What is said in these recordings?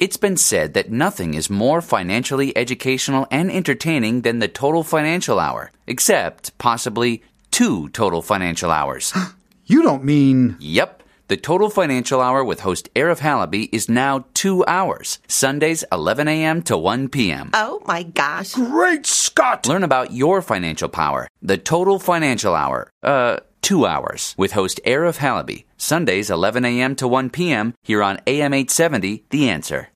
It's been said that nothing is more financially educational and entertaining than the Total Financial Hour, except possibly 2 Total Financial Hours. You don't mean... Yep. The Total Financial Hour with host Arif Halaby is now 2 hours, Sundays 11 a.m. to 1 p.m. Oh, my gosh. Great Scott! Learn about your financial power. The Total Financial Hour. 2 hours with host Arif Halaby, Sundays 11 a.m. to 1 p.m. here on AM 870, The Answer.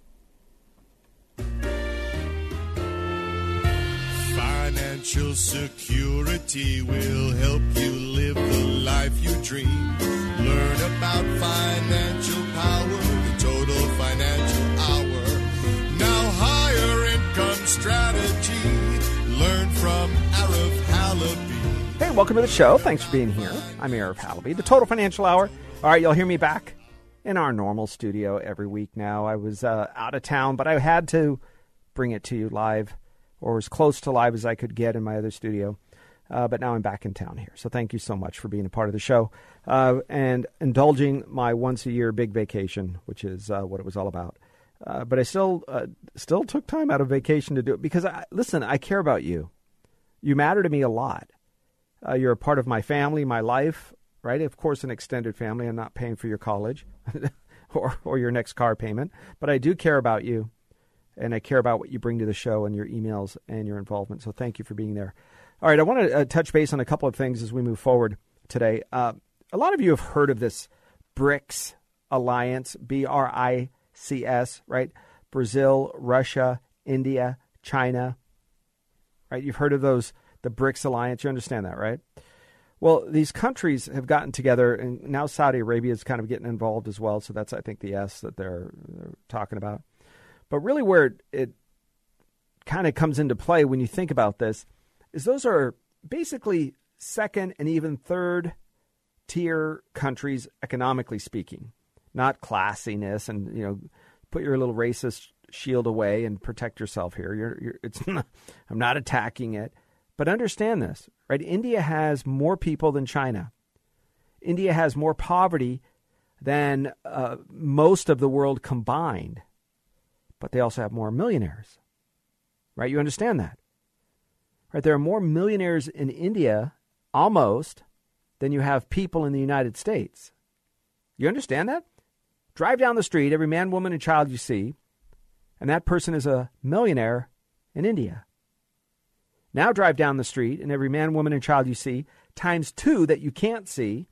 Financial security will help you live the life you dream. Learn about financial power, the Total Financial Hour. Now higher income strategy. Learn from Arif Halaby. Hey, welcome to the show. Thanks for being here. I'm Arif Halaby, the Total Financial Hour. All right, you'll hear me back in our normal studio every week now. I was out of town, but I had to bring it to you live, or as close to live as I could get in my other studio. But now I'm back in town here. So thank you so much for being a part of the show and indulging my once-a-year big vacation, which is what it was all about. But I still took time out of vacation to do it because, listen, I care about you. You matter to me a lot. You're a part of my family, my life, right? Of course, an extended family. I'm not paying for your college or your next car payment. But I do care about you, and I care about what you bring to the show and your emails and your involvement. So thank you for being there. All right, I want to touch base on a couple of things as we move forward today. A lot of you have heard of this BRICS alliance, B-R-I-C-S, right? Brazil, Russia, India, China, right? You've heard of those, the BRICS alliance. You understand that, right? Well, these countries have gotten together, and now Saudi Arabia is kind of getting involved as well. So that's, I think, the S that they're talking about. But really where it kind of comes into play when you think about this is those are basically second and even third tier countries, economically speaking, not classiness and, put your little racist shield away and protect yourself here. I'm not attacking it, but understand this, right? India has more people than China. India has more poverty than most of the world combined, but they also have more millionaires, right? You understand that? Right, there are more millionaires in India, almost, than you have people in the United States. You understand that? Drive down the street, every man, woman, and child you see, and that person is a millionaire in India. Now drive down the street, and every man, woman, and child you see, times 2 that you can't see,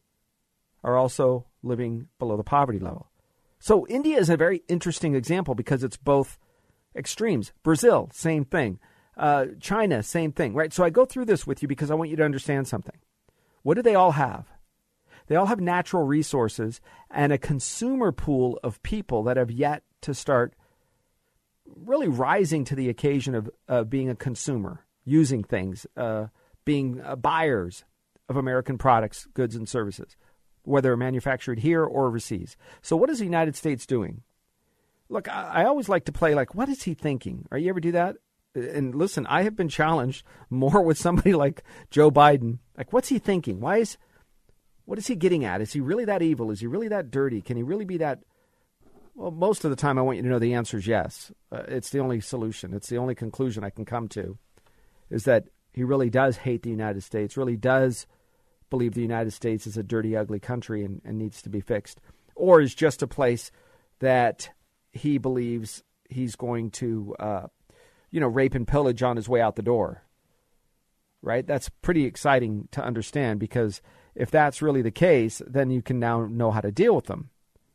are also living below the poverty level. So India is a very interesting example because it's both extremes. Brazil, same thing. China, same thing, right? So I go through this with you because I want you to understand something. What do they all have? They all have natural resources and a consumer pool of people that have yet to start really rising to the occasion of being a consumer, using things, being buyers of American products, goods, and services, whether manufactured here or overseas. So what is the United States doing? Look, I always like to play like, what is he thinking? Are you ever do that? And listen, I have been challenged more with somebody like Joe Biden. Like, what's he thinking? What is he getting at? Is he really that evil? Is he really that dirty? Can he really be that? Well, most of the time I want you to know the answer is yes. It's the only solution. It's the only conclusion I can come to is that he really does hate the United States, really does believe the United States is a dirty, ugly country and needs to be fixed, or is just a place that he believes he's going to rape and pillage on his way out the door, right? That's pretty exciting to understand because if that's really the case, then you can now know how to deal with them.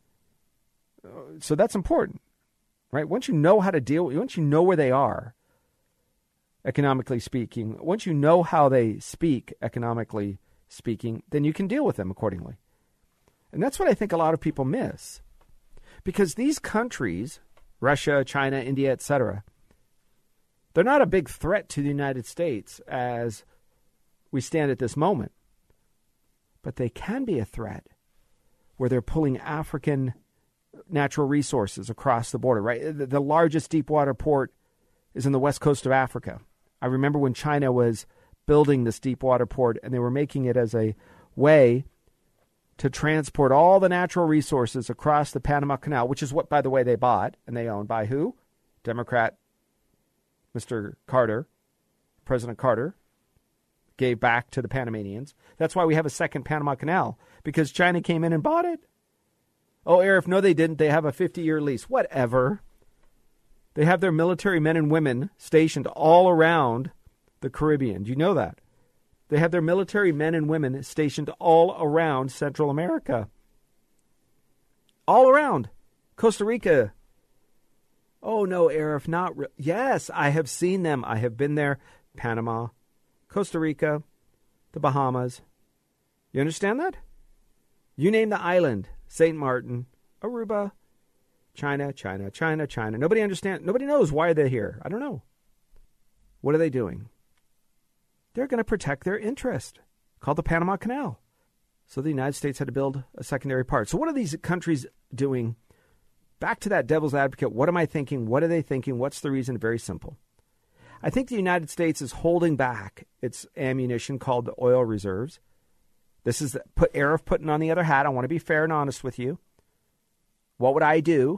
So that's important, right? Once you know how to deal, once you know where they are, economically speaking, once you know how they speak, economically speaking, then you can deal with them accordingly. And that's what I think a lot of people miss. Because these countries, Russia, China, India, etc., they're not a big threat to the United States as we stand at this moment. But they can be a threat where they're pulling African natural resources across the border, right? The largest deep water port is in the west coast of Africa. I remember when China was building this deep water port and they were making it as a way to transport all the natural resources across the Panama Canal, which is what, by the way, they bought and they own by who? Democrat Mr. Carter, President Carter, gave back to the Panamanians. That's why we have a second Panama Canal, because China came in and bought it. Oh, Arif, no, they didn't. They have a 50-year lease. Whatever. They have their military men and women stationed all around the Caribbean. Do you know that? They have their military men and women stationed all around Central America. All around. Costa Rica. Oh, no, Arif, not yes, I have seen them. I have been there. Panama, Costa Rica, the Bahamas. You understand that? You name the island. St. Martin, Aruba, China. Nobody understands. Nobody knows why they're here. I don't know. What are they doing? They're going to protect their interest, called the Panama Canal. So the United States had to build a secondary part. So what are these countries doing? Back to that devil's advocate. What am I thinking? What are they thinking? What's the reason? Very simple. I think the United States is holding back its ammunition called the oil reserves. This is Arif putting on the other hat. I want to be fair and honest with you. What would I do?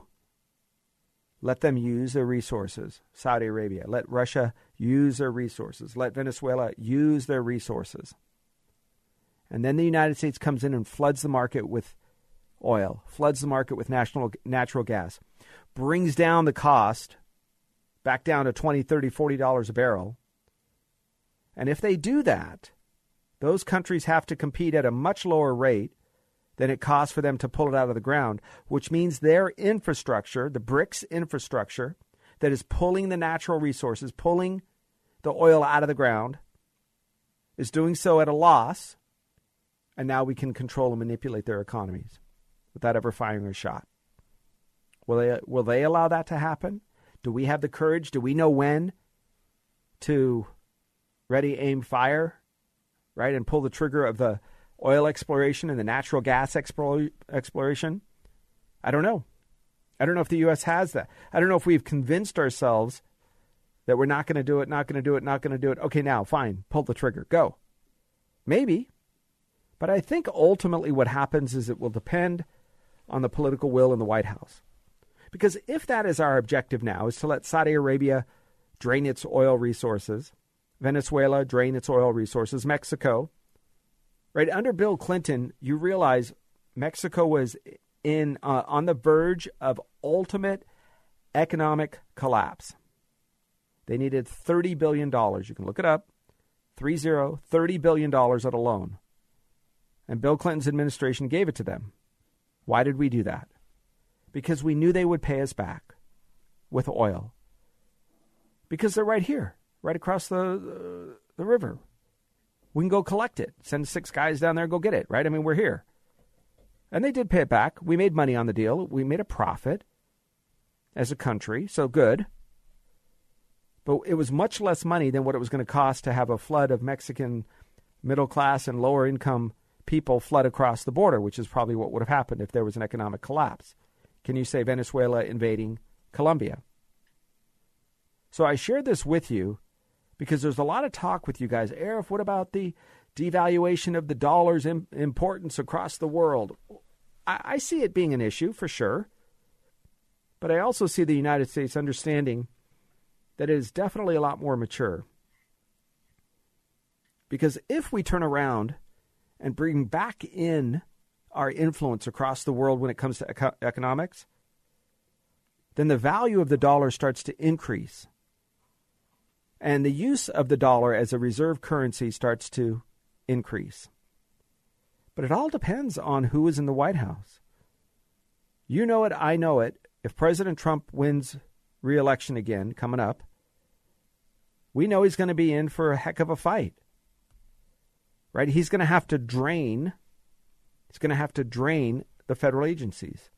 Let them use their resources. Saudi Arabia. Let Russia use their resources. Let Venezuela use their resources. And then the United States comes in and floods the market with oil, floods the market with natural gas, brings down the cost back down to $20, $30, $40 a barrel. And if they do that, those countries have to compete at a much lower rate than it costs for them to pull it out of the ground, which means their infrastructure, the BRICS infrastructure that is pulling the natural resources, pulling the oil out of the ground, is doing so at a loss, and now we can control and manipulate their economies without ever firing a shot. Will they allow that to happen? Do we have the courage? Do we know when to ready, aim, fire, right, and pull the trigger of the oil exploration and the natural gas exploration? I don't know. I don't know if the U.S. has that. I don't know if we've convinced ourselves that we're not going to do it. Okay, now, fine, pull the trigger, go. Maybe. But I think ultimately what happens is it will depend on the political will in the White House. Because if that is our objective now, is to let Saudi Arabia drain its oil resources, Venezuela drain its oil resources, Mexico, right? Under Bill Clinton, you realize Mexico was on the verge of ultimate economic collapse. They needed $30 billion. You can look it up. $30 billion at a loan. And Bill Clinton's administration gave it to them. Why did we do that? Because we knew they would pay us back with oil. Because they're right here, right across the river. We can go collect it. Send 6 guys down there, go get it, right? I mean, we're here. And they did pay it back. We made money on the deal. We made a profit as a country, so good. But it was much less money than what it was going to cost to have a flood of Mexican middle class and lower income people flood across the border, which is probably what would have happened if there was an economic collapse. Can you say Venezuela invading Colombia? So I shared this with you because there's a lot of talk with you guys. Arif, what about the devaluation of the dollar's importance across the world? I see it being an issue for sure. But I also see the United States understanding that it is definitely a lot more mature. Because if we turn around and bring back in our influence across the world when it comes to economics, then the value of the dollar starts to increase. And the use of the dollar as a reserve currency starts to increase. But it all depends on who is in the White House. You know it, I know it. If President Trump wins re-election again coming up, we know he's going to be in for a heck of a fight. Right? He's going to have to drain the federal agencies.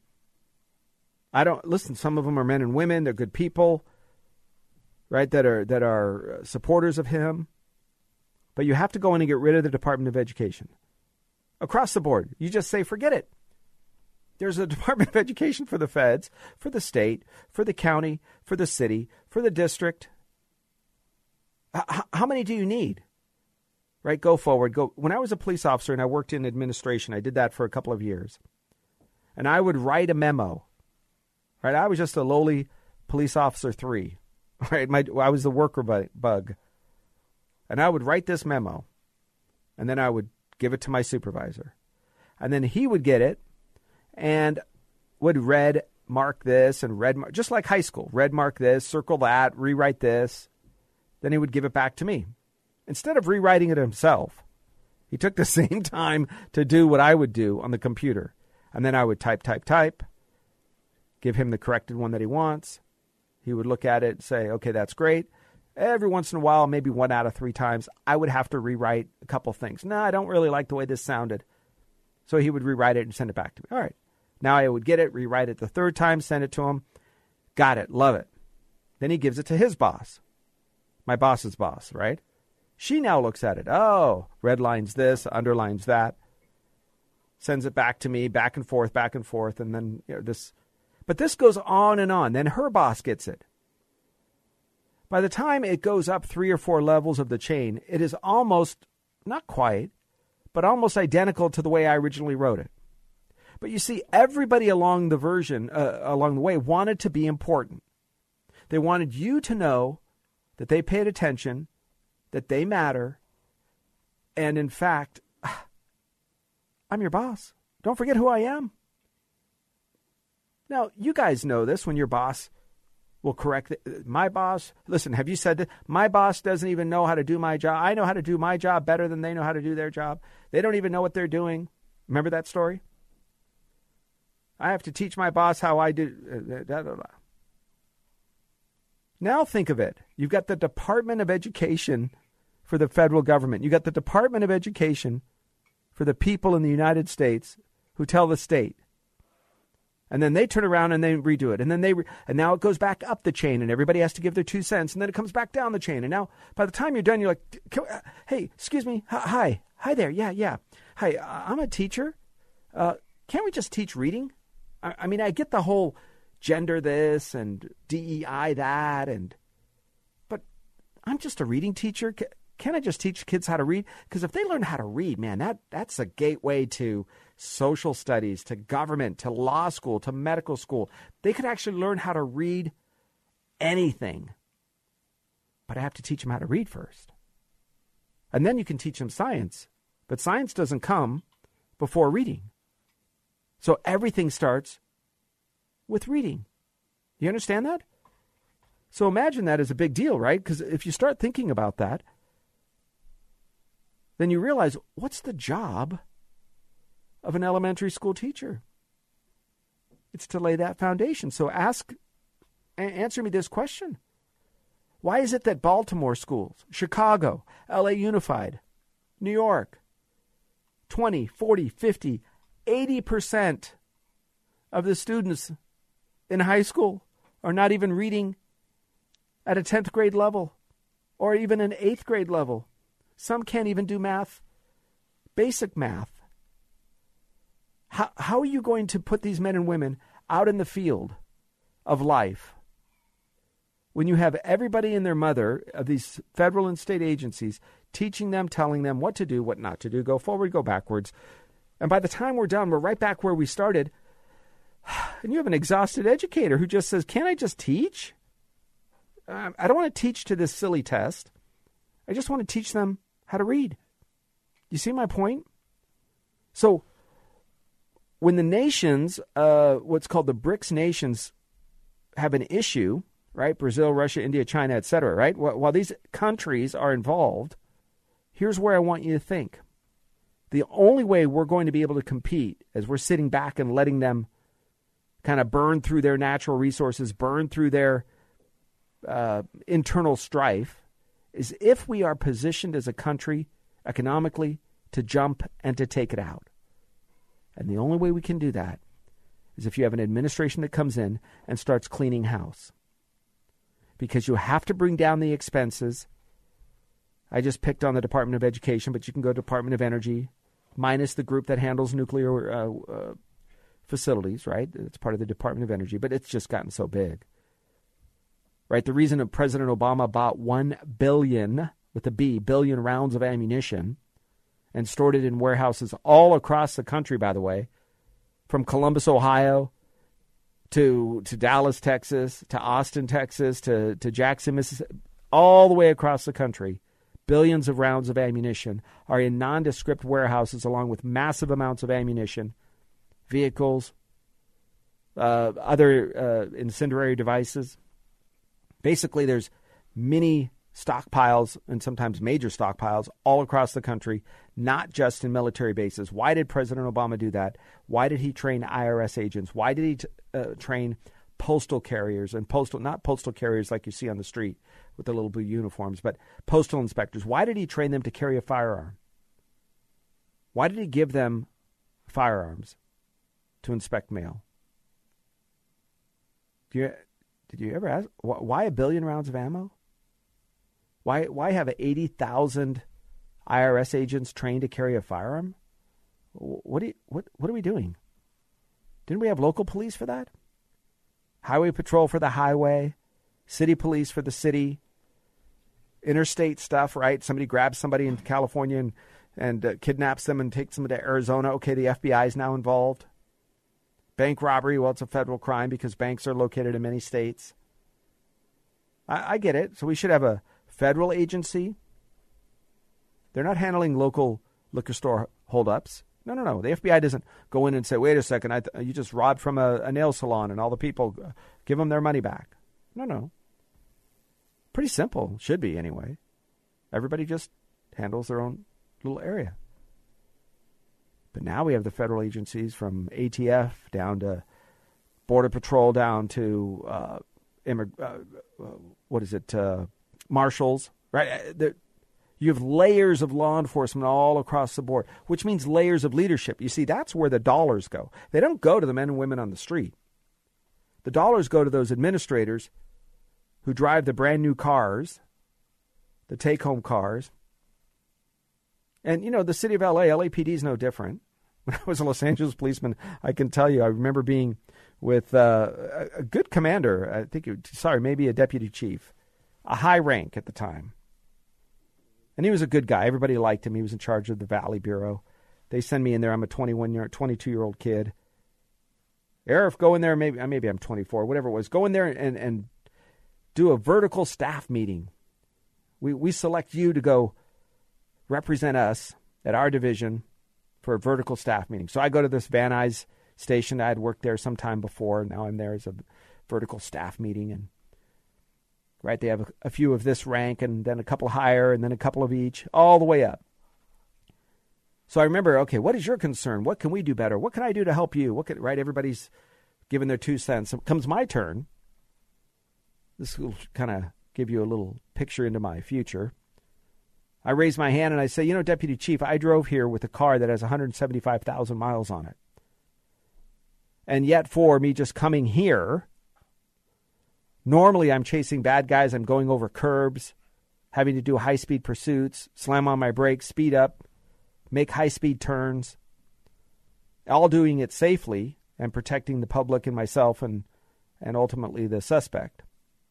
Listen, some of them are men and women, they're good people, right, that are supporters of him. But you have to go in and get rid of the Department of Education. Across the board. You just say, forget it. There's a Department of Education for the feds, for the state, for the county, for the city, for the district. How many do you need? right? Go forward. Go. When I was a police officer and I worked in administration, I did that for a couple of years. And I would write a memo, right? I was just a lowly police officer 3, right? I was the worker bug. And I would write this memo, and then I would give it to my supervisor. And then he would get it and would red mark this and red mark, just like high school, red mark this, circle that, rewrite this. Then he would give it back to me. Instead of rewriting it himself, he took the same time to do what I would do on the computer. And then I would type, give him the corrected one that he wants. He would look at it and say, okay, that's great. Every once in a while, maybe 1 out of 3 times, I would have to rewrite a couple things. No, I don't really like the way this sounded. So he would rewrite it and send it back to me. All right. Now I would get it, rewrite it the 3rd time, send it to him. Got it. Love it. Then he gives it to his boss. My boss's boss, right? She now looks at it. Oh, redlines this, underlines that. Sends it back to me, back and forth, and then this. But this goes on and on. Then her boss gets it. By the time it goes up 3 or 4 levels of the chain, it is almost, not quite, but almost identical to the way I originally wrote it. But you see, everybody along the way wanted to be important. They wanted you to know that they paid attention, that they matter, and in fact, I'm your boss. Don't forget who I am. Now, you guys know this when your boss will correct my boss. Listen, have you said that? My boss doesn't even know how to do my job. I know how to do my job better than they know how to do their job. They don't even know what they're doing. Remember that story? I have to teach my boss how I do. Now think of it. You've got the Department of Education for the federal government. You've got the Department of Education for the people in the United States who tell the state. And then they turn around and they redo it. And then and now it goes back up the chain and everybody has to give their 2 cents. And then it comes back down the chain. And now by the time you're done, you're like, hey, excuse me. Hi there. Yeah. Hi, I'm a teacher. Can't we just teach reading? I mean, I get the whole gender this and DEI that. But I'm just a reading teacher. Can't I just teach kids how to read? Because if they learn how to read, man, that's a gateway to social studies, to government, to law school, to medical school. They could actually learn how to read anything. But I have to teach them how to read first. And then you can teach them science. But science doesn't come before reading. So everything starts with reading. You understand that? So imagine that as a big deal, right? Because if you start thinking about that, then you realize, what's the job of an elementary school teacher? It's to lay that foundation. So answer me this question. Why is it that Baltimore schools, Chicago, LA Unified, New York, 20, 40, 50, 80% of the students in high school are not even reading at a 10th grade level or even an 8th grade level? Some can't even do math, basic math. How are you going to put these men and women out in the field of life when you have everybody and their mother of these federal and state agencies teaching them, telling them what to do, what not to do, go forward, go backwards? And by the time we're done, we're right back where we started. And you have an exhausted educator who just says, can't I just teach? I don't want to teach to this silly test. I just want to teach them how to read. You see my point? So when the nations, what's called the BRICS nations, have an issue, right? Brazil, Russia, India, China, etc., right? While these countries are involved, here's where I want you to think. The only way we're going to be able to compete as we're sitting back and letting them kind of burn through their natural resources, burn through their internal strife, is if we are positioned as a country economically to jump and to take it out. And the only way we can do that is if you have an administration that comes in and starts cleaning house. Because you have to bring down the expenses. I just picked on the Department of Education, but you can go to Department of Energy, minus the group that handles nuclear facilities, right? It's part of the Department of Energy, but it's just gotten so big. Right? The reason that President Obama bought $1 billion with a B, billion rounds of ammunition, and stored it in warehouses all across the country, by the way, from Columbus, Ohio, to Dallas, Texas, to Austin, Texas, to Jackson, Mississippi, all the way across the country. Billions of rounds of ammunition are in nondescript warehouses along with massive amounts of ammunition, vehicles, other incendiary devices. Basically, there's mini stockpiles and sometimes major stockpiles all across the country, not just in military bases. Why did President Obama do that? Why did he train IRS agents? Why did he train postal carriers and not postal carriers like you see on the street with the little blue uniforms, but postal inspectors? Why did he train them to carry a firearm? Why did he give them firearms to inspect mail? Did you ever ask why 1 billion rounds of ammo? Why have 80,000 IRS agents trained to carry a firearm? What are we doing? Didn't we have local police for that? Highway patrol for the highway, city police for the city, interstate stuff, right? Somebody grabs somebody in California and kidnaps them and takes them to Arizona. Okay, the FBI is now involved. Bank robbery, well, it's a federal crime because banks are located in many states. I get it. So we should have a federal agency. They're not handling local liquor store holdups. No. The FBI doesn't go in and say, wait a second, you just robbed from a nail salon and all the people, give them their money back. No. Pretty simple. Should be anyway. Everybody just handles their own little area. But now we have the federal agencies from ATF down to Border Patrol down to marshals, right? You have layers of law enforcement all across the board, which means layers of leadership. You see, that's where the dollars go. They don't go to the men and women on the street. The dollars go to those administrators who drive the brand new cars, the take-home cars. And, the city of LA, LAPD is no different. When I was a Los Angeles policeman, I can tell you, I remember being with a good commander, maybe a deputy chief, a high rank at the time. And he was a good guy. Everybody liked him. He was in charge of the Valley Bureau. They send me in there. I'm a 22-year-old kid. Arif, go in there. Maybe I'm 24, whatever it was. Go in there and do a vertical staff meeting. We select you to go represent us at our division for a vertical staff meeting. So I go to this Van Nuys station. I had worked there some time before. Now I'm there as a vertical staff meeting. And right, they have a few of this rank and then a couple higher and then a couple of each, all the way up. So I remember, okay, what is your concern? What can we do better? What can I do to help you? Right, everybody's giving their 2 cents. So it comes my turn. This will kind of give you a little picture into my future. I raise my hand and I say, Deputy Chief, I drove here with a car that has 175,000 miles on it. And yet for me just coming here, normally I'm chasing bad guys. I'm going over curbs, having to do high-speed pursuits, slam on my brakes, speed up, make high-speed turns, all doing it safely and protecting the public and myself and ultimately the suspect.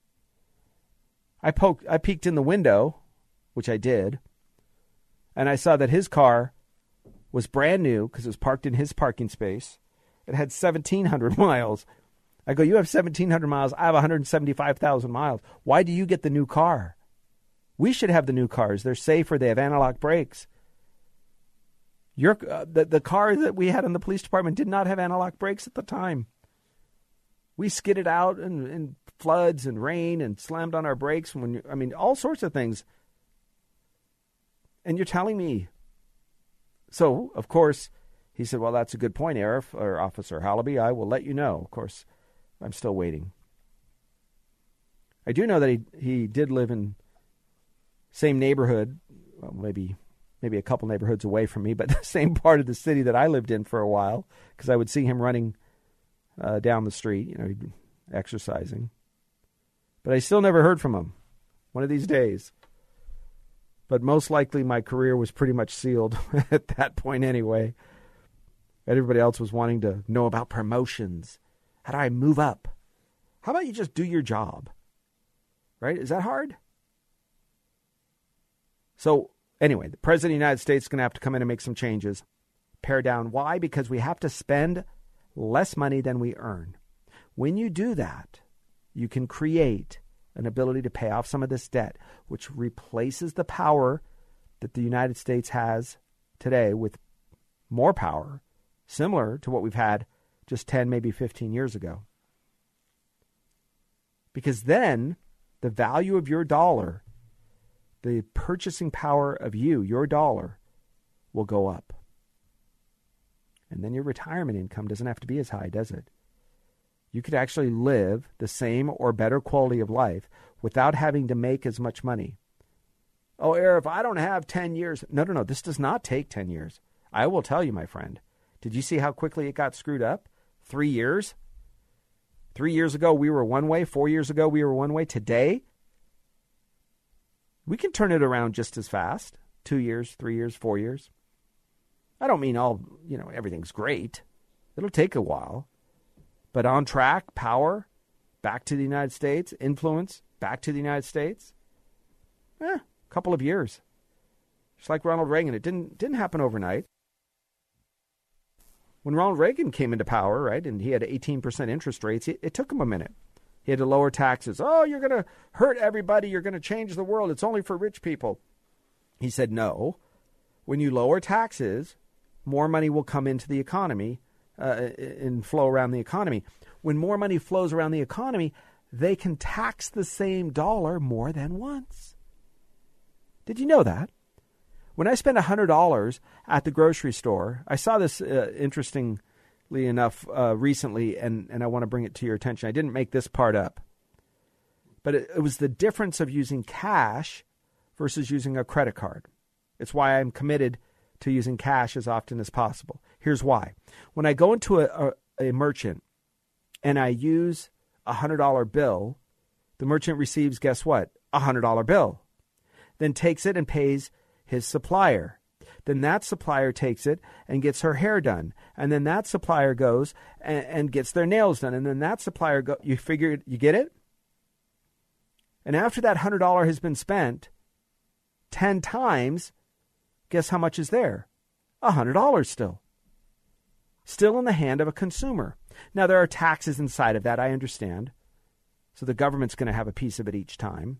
I peeked in the window, which I did, and I saw that his car was brand new because it was parked in his parking space. It had 1,700 miles. I go, you have 1,700 miles. I have 175,000 miles. Why do you get the new car? We should have the new cars. They're safer. They have analog brakes. The car that we had in the police department did not have analog brakes at the time. We skidded out in floods and rain and slammed on our brakes. All sorts of things. And you're telling me. So, of course, he said, well, that's a good point, Arif, or Officer Halaby. I will let you know. Of course, I'm still waiting. I do know that he did live in same neighborhood, well, maybe a couple neighborhoods away from me, but the same part of the city that I lived in for a while, because I would see him running down the street, exercising. But I still never heard from him one of these days. But most likely my career was pretty much sealed at that point anyway. Everybody else was wanting to know about promotions. How do I move up? How about you just do your job? Right? Is that hard? So anyway, the President of the United States is going to have to come in and make some changes. Pare down. Why? Because we have to spend less money than we earn. When you do that, you can create an ability to pay off some of this debt, which replaces the power that the United States has today with more power, similar to what we've had just 10, maybe 15 years ago. Because then the value of your dollar, the purchasing power of your dollar, will go up. And then your retirement income doesn't have to be as high, does it? You could actually live the same or better quality of life without having to make as much money. Oh, Arif, I don't have 10 years. No. This does not take 10 years. I will tell you, my friend. Did you see how quickly it got screwed up? 3 years? 3 years ago, we were one way. 4 years ago, we were one way. Today, we can turn it around just as fast. 2 years, 3 years, 4 years. I don't mean everything's great. It'll take a while. But on track, power, back to the United States, influence, back to the United States. A couple of years. Just like Ronald Reagan, it didn't happen overnight. When Ronald Reagan came into power, right, and he had 18% interest rates, it took him a minute. He had to lower taxes. Oh, you're going to hurt everybody. You're going to change the world. It's only for rich people. He said, no. When you lower taxes, more money will come into the economy and flow around the economy. When more money flows around the economy, they can tax the same dollar more than once. Did you know that? When I spend $100 at the grocery store, I saw this interestingly enough recently, and I want to bring it to your attention. I didn't make this part up. But it was the difference of using cash versus using a credit card. It's why I'm committed to using cash as often as possible. Here's why. When I go into a merchant and I use a $100 bill, the merchant receives, guess what? A $100 bill. Then takes it and pays his supplier. Then that supplier takes it and gets her hair done. And then that supplier goes and gets their nails done. And then that supplier you get it? And after that $100 has been spent 10 times, guess how much is there? $100 still. Still in the hand of a consumer. Now, there are taxes inside of that, I understand. So the government's going to have a piece of it each time.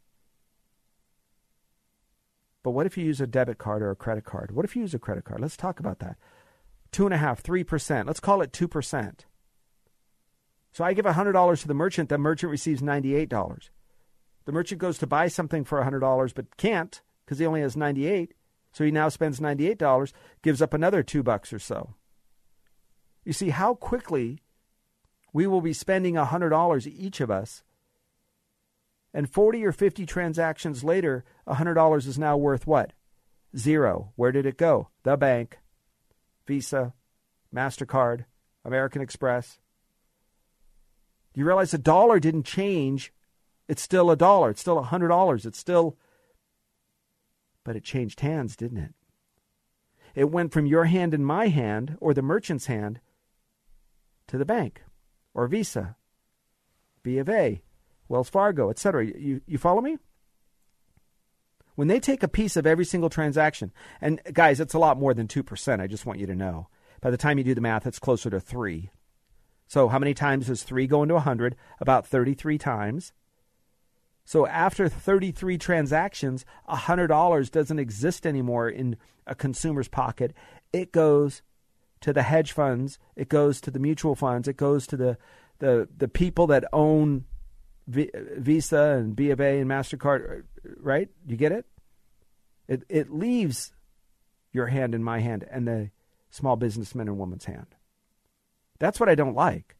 But what if you use a debit card or a credit card? What if you use a credit card? Let's talk about that. 2.5%, 3%. Let's call it 2%. So I give $100 to the merchant receives $98. The merchant goes to buy something for $100 but can't because he only has $98. So he now spends $98, gives up another $2 or so. You see how quickly we will be spending $100 each of us. And 40 or 50 transactions later, $100 is now worth what? Zero. Where did it go? The bank, Visa, MasterCard, American Express. Do you realize the dollar didn't change? It's still a dollar. It's still $100. It's still... But it changed hands, didn't it? It went from your hand and my hand, or the merchant's hand, to the bank, or Visa, B of A, Wells Fargo, etc. You follow me? When they take a piece of every single transaction, and guys, it's a lot more than 2%, I just want you to know. By the time you do the math, it's closer to 3. So how many times does 3 go into 100? About 33 times. So after 33 transactions, $100 doesn't exist anymore in a consumer's pocket. It goes to the hedge funds. It goes to the mutual funds. It goes to the people that own Visa and B of A and MasterCard, right? You get it? It leaves your hand in my hand and the small businessman and woman's hand. That's what I don't like.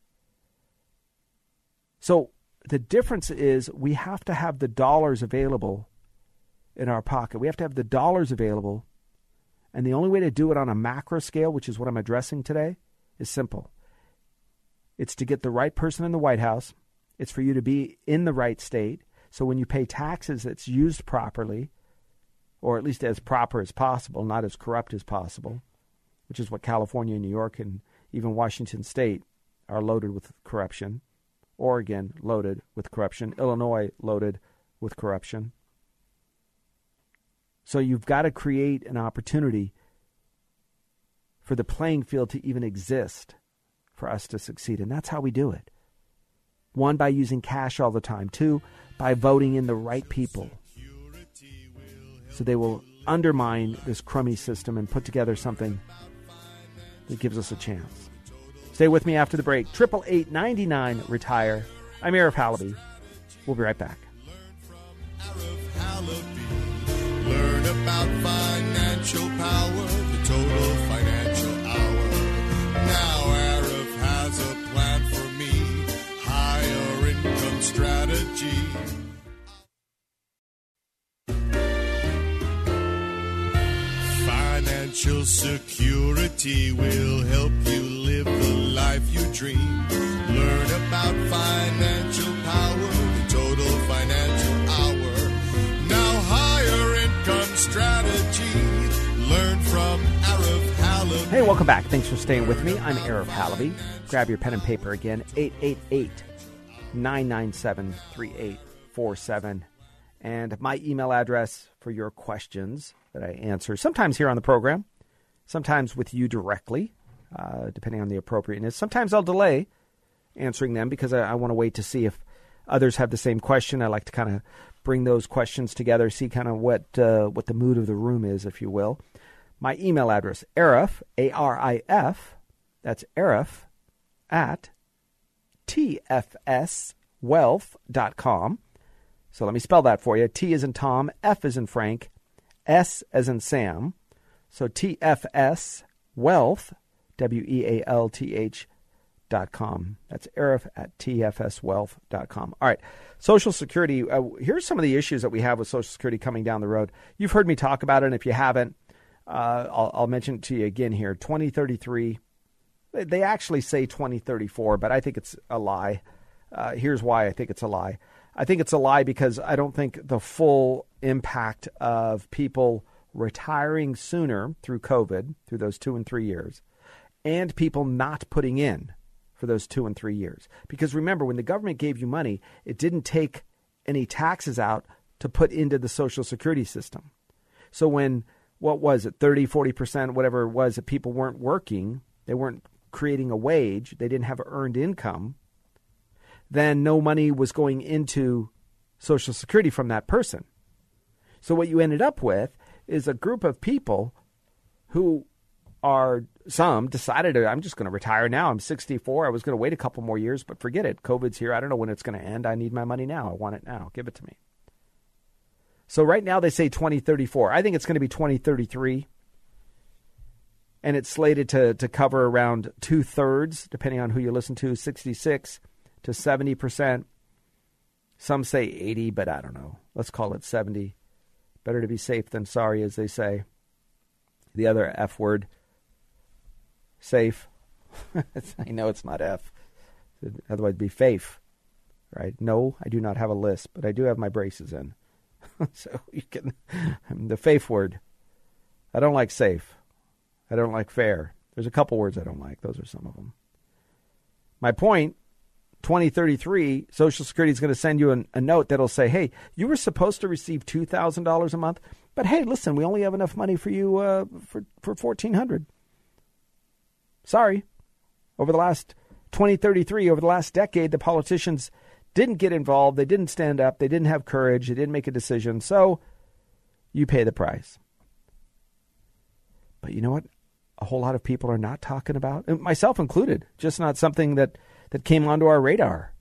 So the difference is we have to have the dollars available in our pocket. We have to have the dollars available. And the only way to do it on a macro scale, which is what I'm addressing today, is simple. It's to get the right person in the White House. It's for you to be in the right state. So when you pay taxes, it's used properly, or at least as proper as possible, not as corrupt as possible, which is what California, New York, and even Washington State are loaded with corruption. Oregon, loaded with corruption. Illinois, loaded with corruption. So you've got to create an opportunity for the playing field to even exist for us to succeed. And that's how we do it. 1, by using cash all the time. 2, by voting in the right people. So they will undermine this crummy system and put together something that gives us a chance. Stay with me after the break. 888-99-RETIRE. I'm Arif Halaby. We'll be right back. Learn about financial power, the Total Financial Hour. Now Arif has a plan for me, higher income strategy. Financial security will help you live the life you dream. Learn about financial power, the Total Financial Hour. Now higher income strategy. Learn from Arif Halaby. Hey, welcome back. Thanks for staying with me. I'm Arif Halaby. Grab your pen and paper again. 888-997-3847. And my email address for your questions that I answer, sometimes here on the program, sometimes with you directly, depending on the appropriateness. Sometimes I'll delay answering them because I want to wait to see if others have the same question. I like to kind of bring those questions together, see kind of what the mood of the room is, if you will. My email address, Arif, A-R-I-F, that's Arif, at tfswealth.com. So let me spell that for you. T as in Tom, F as in Frank, S as in Sam. So TFS Wealth, WEALTH.com. That's Arif at TFSwealth.com. All right. Social Security. Here's some of the issues that we have with Social Security coming down the road. You've heard me talk about it, and if you haven't, I'll mention it to you again here. 2033. They actually say 2034, but I think it's a lie. Here's why I think it's a lie. I think it's a lie because I don't think the full impact of people retiring sooner through COVID, through those 2 and 3 years, and people not putting in for those 2 and 3 years. Because remember, when the government gave you money, it didn't take any taxes out to put into the Social Security system. So when, what was it, 30, 40%, whatever it was, that people weren't working, they weren't creating a wage, they didn't have earned income, then no money was going into Social Security from that person. So what you ended up with is a group of people who are, some decided, I'm just going to retire now. I'm 64. I was going to wait a couple more years, but forget it. COVID's here. I don't know when it's going to end. I need my money now. I want it now. Give it to me. So right now they say 2034. I think it's going to be 2033. And it's slated to cover around 2/3, depending on who you listen to, 66 to 70%. Some say 80, but I don't know. Let's call it 70. Better to be safe than sorry, as they say. The other F word, safe. I know it's not F. Otherwise it'd be faith, right? No, I do not have a lisp, but I do have my braces in. So you can, the faith word. I don't like safe. I don't like fair. There's a couple words I don't like. Those are some of them. My point, 2033, Social Security is going to send you a note that'll say, hey, you were supposed to receive $2,000 a month, but hey, listen, we only have enough money for you for $1,400. Sorry. Over the last 2033, over the last decade, the politicians didn't get involved. They didn't stand up. They didn't have courage. They didn't make a decision. So you pay the price. But you know what? A whole lot of people are not talking about, myself included, just not something that came onto our radar.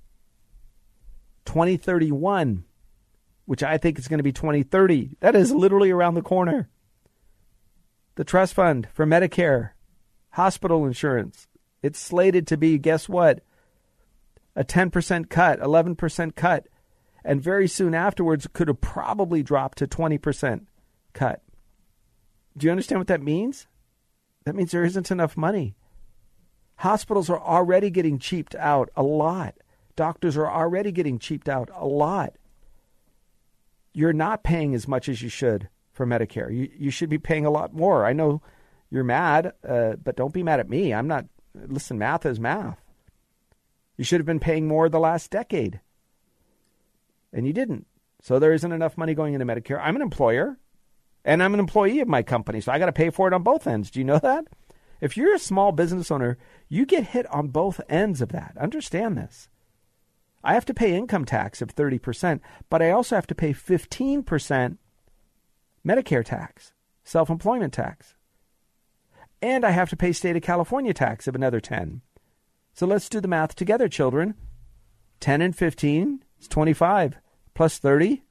2031, which I think is going to be 2030. That is literally around the corner. The trust fund for Medicare, hospital insurance, it's slated to be, guess what? A 10% cut, 11% cut. And very soon afterwards, it could have probably dropped to 20% cut. Do you understand what that means? That means there isn't enough money. Hospitals are already getting cheaped out a lot. Doctors are already getting cheaped out a lot. You're not paying as much as you should for Medicare. You should be paying a lot more. I know you're mad, but don't be mad at me. I'm not. Listen, math is math. You should have been paying more the last decade. And you didn't. So there isn't enough money going into Medicare. I'm an employer. And I'm an employee of my company, so I got to pay for it on both ends. Do you know that? If you're a small business owner, you get hit on both ends of that. Understand this. I have to pay income tax of 30%, but I also have to pay 15% Medicare tax, self-employment tax. And I have to pay state of California tax of another 10. So let's do the math together, children. 10 and 15 is 25 plus 30,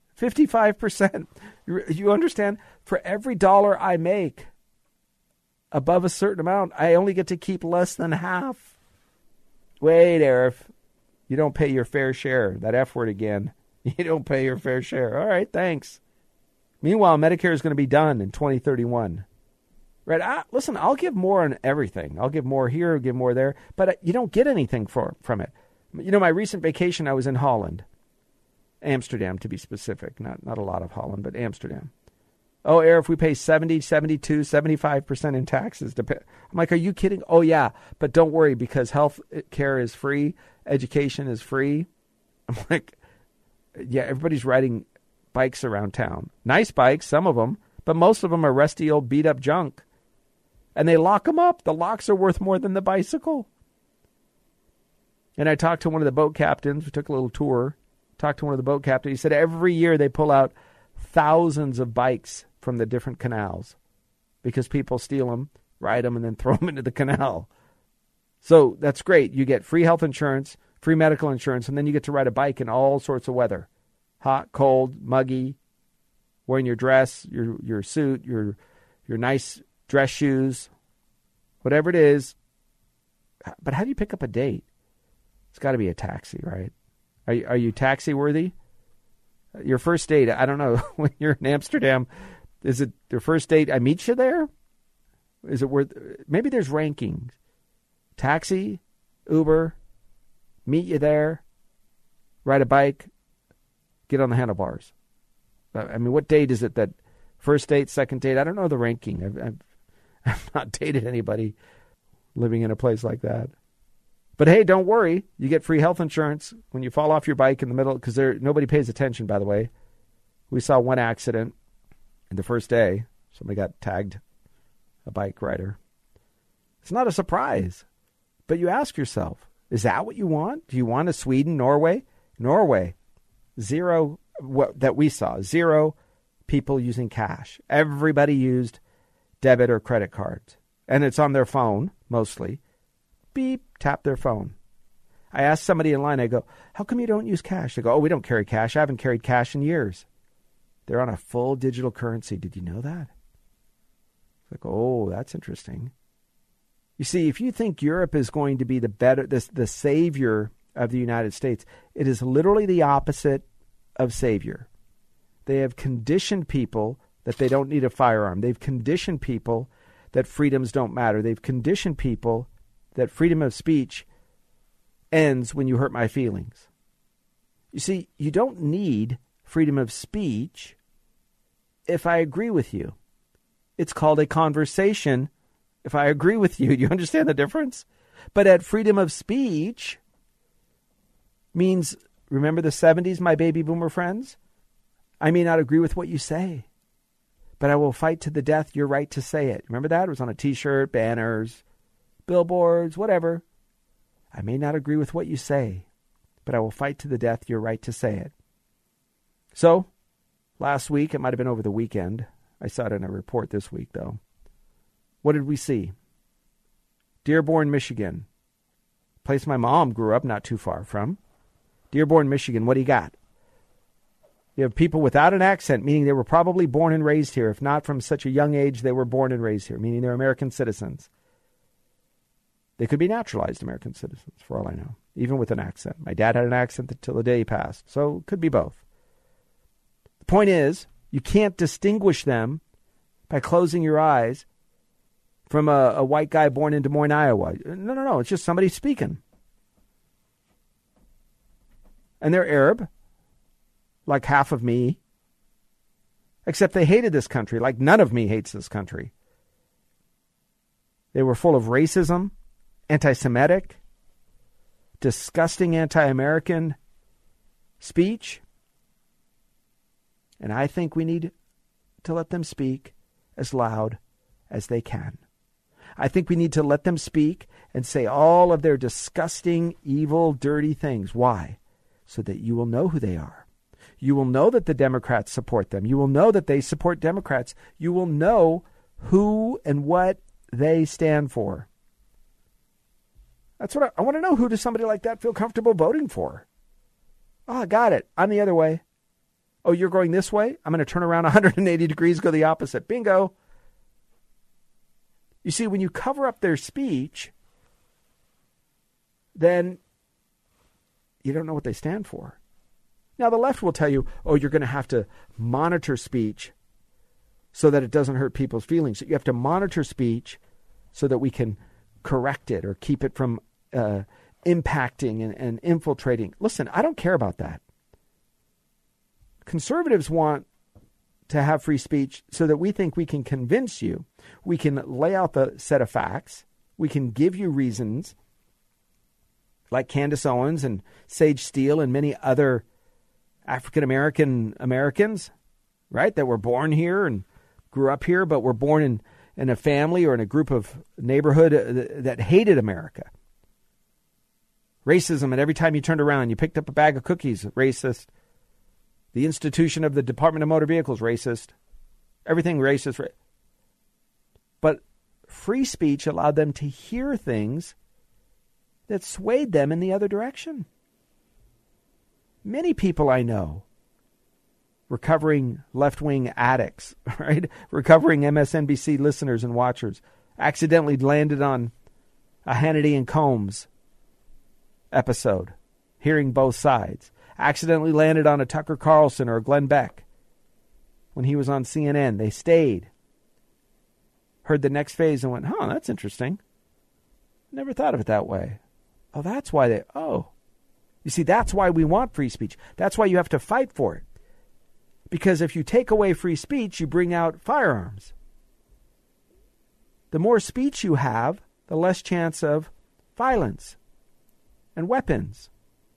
55%. You understand? For every dollar I make above a certain amount, I only get to keep less than half. Wait, Arif. You don't pay your fair share. That F word again. You don't pay your fair share. All right, thanks. Meanwhile, Medicare is going to be done in 2031. Right? Listen, I'll give more on everything. I'll give more here, give more there, but you don't get anything from it. You know, my recent vacation, I was in Holland. Amsterdam, to be specific. Not a lot of Holland, but Amsterdam. Oh, Arif, we pay 70, 72, 75% in taxes. I'm like, are you kidding? Oh, yeah, but don't worry because health care is free. Education is free. I'm like, yeah, everybody's riding bikes around town. Nice bikes, some of them, but most of them are rusty old beat up junk. And they lock them up. The locks are worth more than the bicycle. And I talked to one of the boat captains. We took a little tour. Talked to one of the boat captains. He said every year they pull out thousands of bikes from the different canals because people steal them, ride them, and then throw them into the canal. So that's great. You get free health insurance, free medical insurance, and then you get to ride a bike in all sorts of weather. Hot, cold, muggy, wearing your dress, your suit, your nice dress shoes, whatever it is. But how do you pick up a date? It's got to be a taxi, right? Are you taxi worthy? Your first date, I don't know, when you're in Amsterdam, is it your first date? I meet you there? Is it worth, maybe there's rankings. Taxi, Uber, meet you there, ride a bike, get on the handlebars. I mean, what date is it that first date, second date? I don't know the ranking. I've not dated anybody living in a place like that. But hey, don't worry. You get free health insurance when you fall off your bike in the middle, because nobody pays attention, by the way. We saw one accident in the first day. Somebody got tagged, a bike rider. It's not a surprise. But you ask yourself, is that what you want? Do you want a Sweden, Norway? Norway, zero, that we saw, zero people using cash. Everybody used debit or credit cards. And it's on their phone, mostly. Beep, tap their phone. I asked somebody in line, I go, how come you don't use cash? They go, oh, we don't carry cash. I haven't carried cash in years. They're on a full digital currency. Did you know that? It's like, oh, that's interesting. You see, if you think Europe is going to be the savior of the United States, it is literally the opposite of savior. They have conditioned people that they don't need a firearm. They've conditioned people that freedoms don't matter. They've conditioned people that freedom of speech ends when you hurt my feelings. You see, you don't need freedom of speech if I agree with you. It's called a conversation if I agree with you. Do you understand the difference? But at freedom of speech means, remember the 70s, my baby boomer friends? I may not agree with what you say, but I will fight to the death your right to say it. Remember that? It was on a T-shirt, banners, billboards, whatever. I may not agree with what you say, but I will fight to the death your right to say it. So, last week, it might have been over the weekend. I saw it in a report this week, though. What did we see? Dearborn, Michigan. Place my mom grew up not too far from. Dearborn, Michigan. What do you got? You have people without an accent, meaning they were probably born and raised here. If not from such a young age, they were born and raised here, meaning they're American citizens. They could be naturalized American citizens, for all I know, even with an accent. My dad had an accent until the day he passed, so it could be both. The point is, you can't distinguish them by closing your eyes from a white guy born in Des Moines, Iowa. No. It's just somebody speaking. And they're Arab, like half of me, except they hated this country, like none of me hates this country. They were full of racism, anti-Semitic, disgusting anti-American speech. And I think we need to let them speak as loud as they can. I think we need to let them speak and say all of their disgusting, evil, dirty things. Why? So that you will know who they are. You will know that the Democrats support them. You will know that they support Democrats. You will know who and what they stand for. That's what I want to know. Who does somebody like that feel comfortable voting for? Oh, I got it. I'm the other way. Oh, you're going this way? I'm going to turn around 180 degrees, go the opposite. Bingo. You see, when you cover up their speech, then you don't know what they stand for. Now, the left will tell you, oh, you're going to have to monitor speech so that it doesn't hurt people's feelings. You have to monitor speech so that we can correct it or keep it from impacting and infiltrating. Listen, I don't care about that. Conservatives want to have free speech so that we think we can convince you. We can lay out the set of facts. We can give you reasons like Candace Owens and Sage Steele and many other African-American Americans, right, that were born here and grew up here, but were born in a family or in a group of neighborhood that hated America. Racism, and every time you turned around, you picked up a bag of cookies, racist. The institution of the Department of Motor Vehicles, racist. Everything racist. But free speech allowed them to hear things that swayed them in the other direction. Many people I know, recovering left-wing addicts, right? Recovering MSNBC listeners and watchers, accidentally landed on a Hannity and Combs episode, hearing both sides. Accidentally landed on a Tucker Carlson or a Glenn Beck when he was on CNN. They stayed, heard the next phase and went, oh, that's interesting. Never thought of it that way. Oh, that's why you see, that's why we want free speech. That's why you have to fight for it. Because if you take away free speech, you bring out firearms. The more speech you have, the less chance of violence and weapons.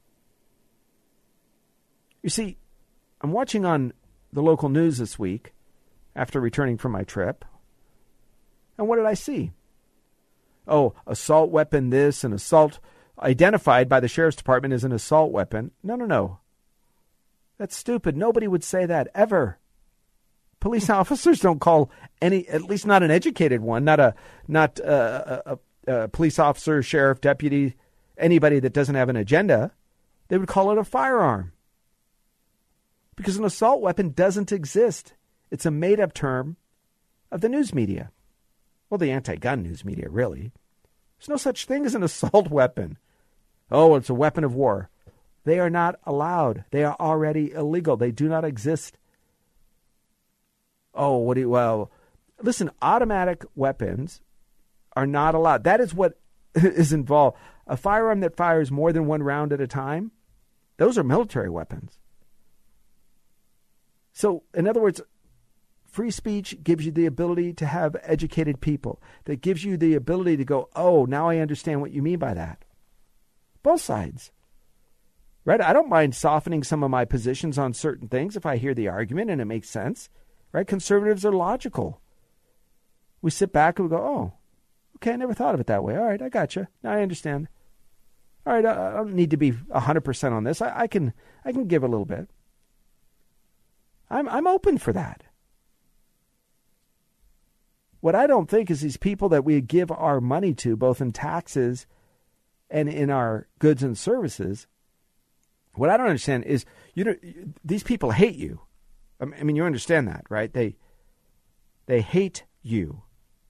You see, I'm watching on the local news this week after returning from my trip. And what did I see? Oh, assault weapon this and assault identified by the sheriff's department as an assault weapon. No. That's stupid. Nobody would say that ever. Police officers don't call at least not an educated one, not a police officer, sheriff, deputy, anybody that doesn't have an agenda. They would call it a firearm. Because an assault weapon doesn't exist. It's a made-up term of the news media. Well, the anti-gun news media, really. There's no such thing as an assault weapon. Oh, it's a weapon of war. They are not allowed. They are already illegal. They do not exist. Oh, listen, automatic weapons are not allowed. That is what is involved. A firearm that fires more than one round at a time, those are military weapons. So, in other words, free speech gives you the ability to have educated people. That gives you the ability to go, oh, now I understand what you mean by that. Both sides. Right? I don't mind softening some of my positions on certain things if I hear the argument and it makes sense. Right? Conservatives are logical. We sit back and we go, oh, okay, I never thought of it that way. All right, I got you. Now I understand. All right, I don't need to be 100% on this. I can give a little bit. I'm open for that. What I don't think is these people that we give our money to, both in taxes and in our goods and services, what I don't understand is, these people hate you. I mean, you understand that, right? They hate you.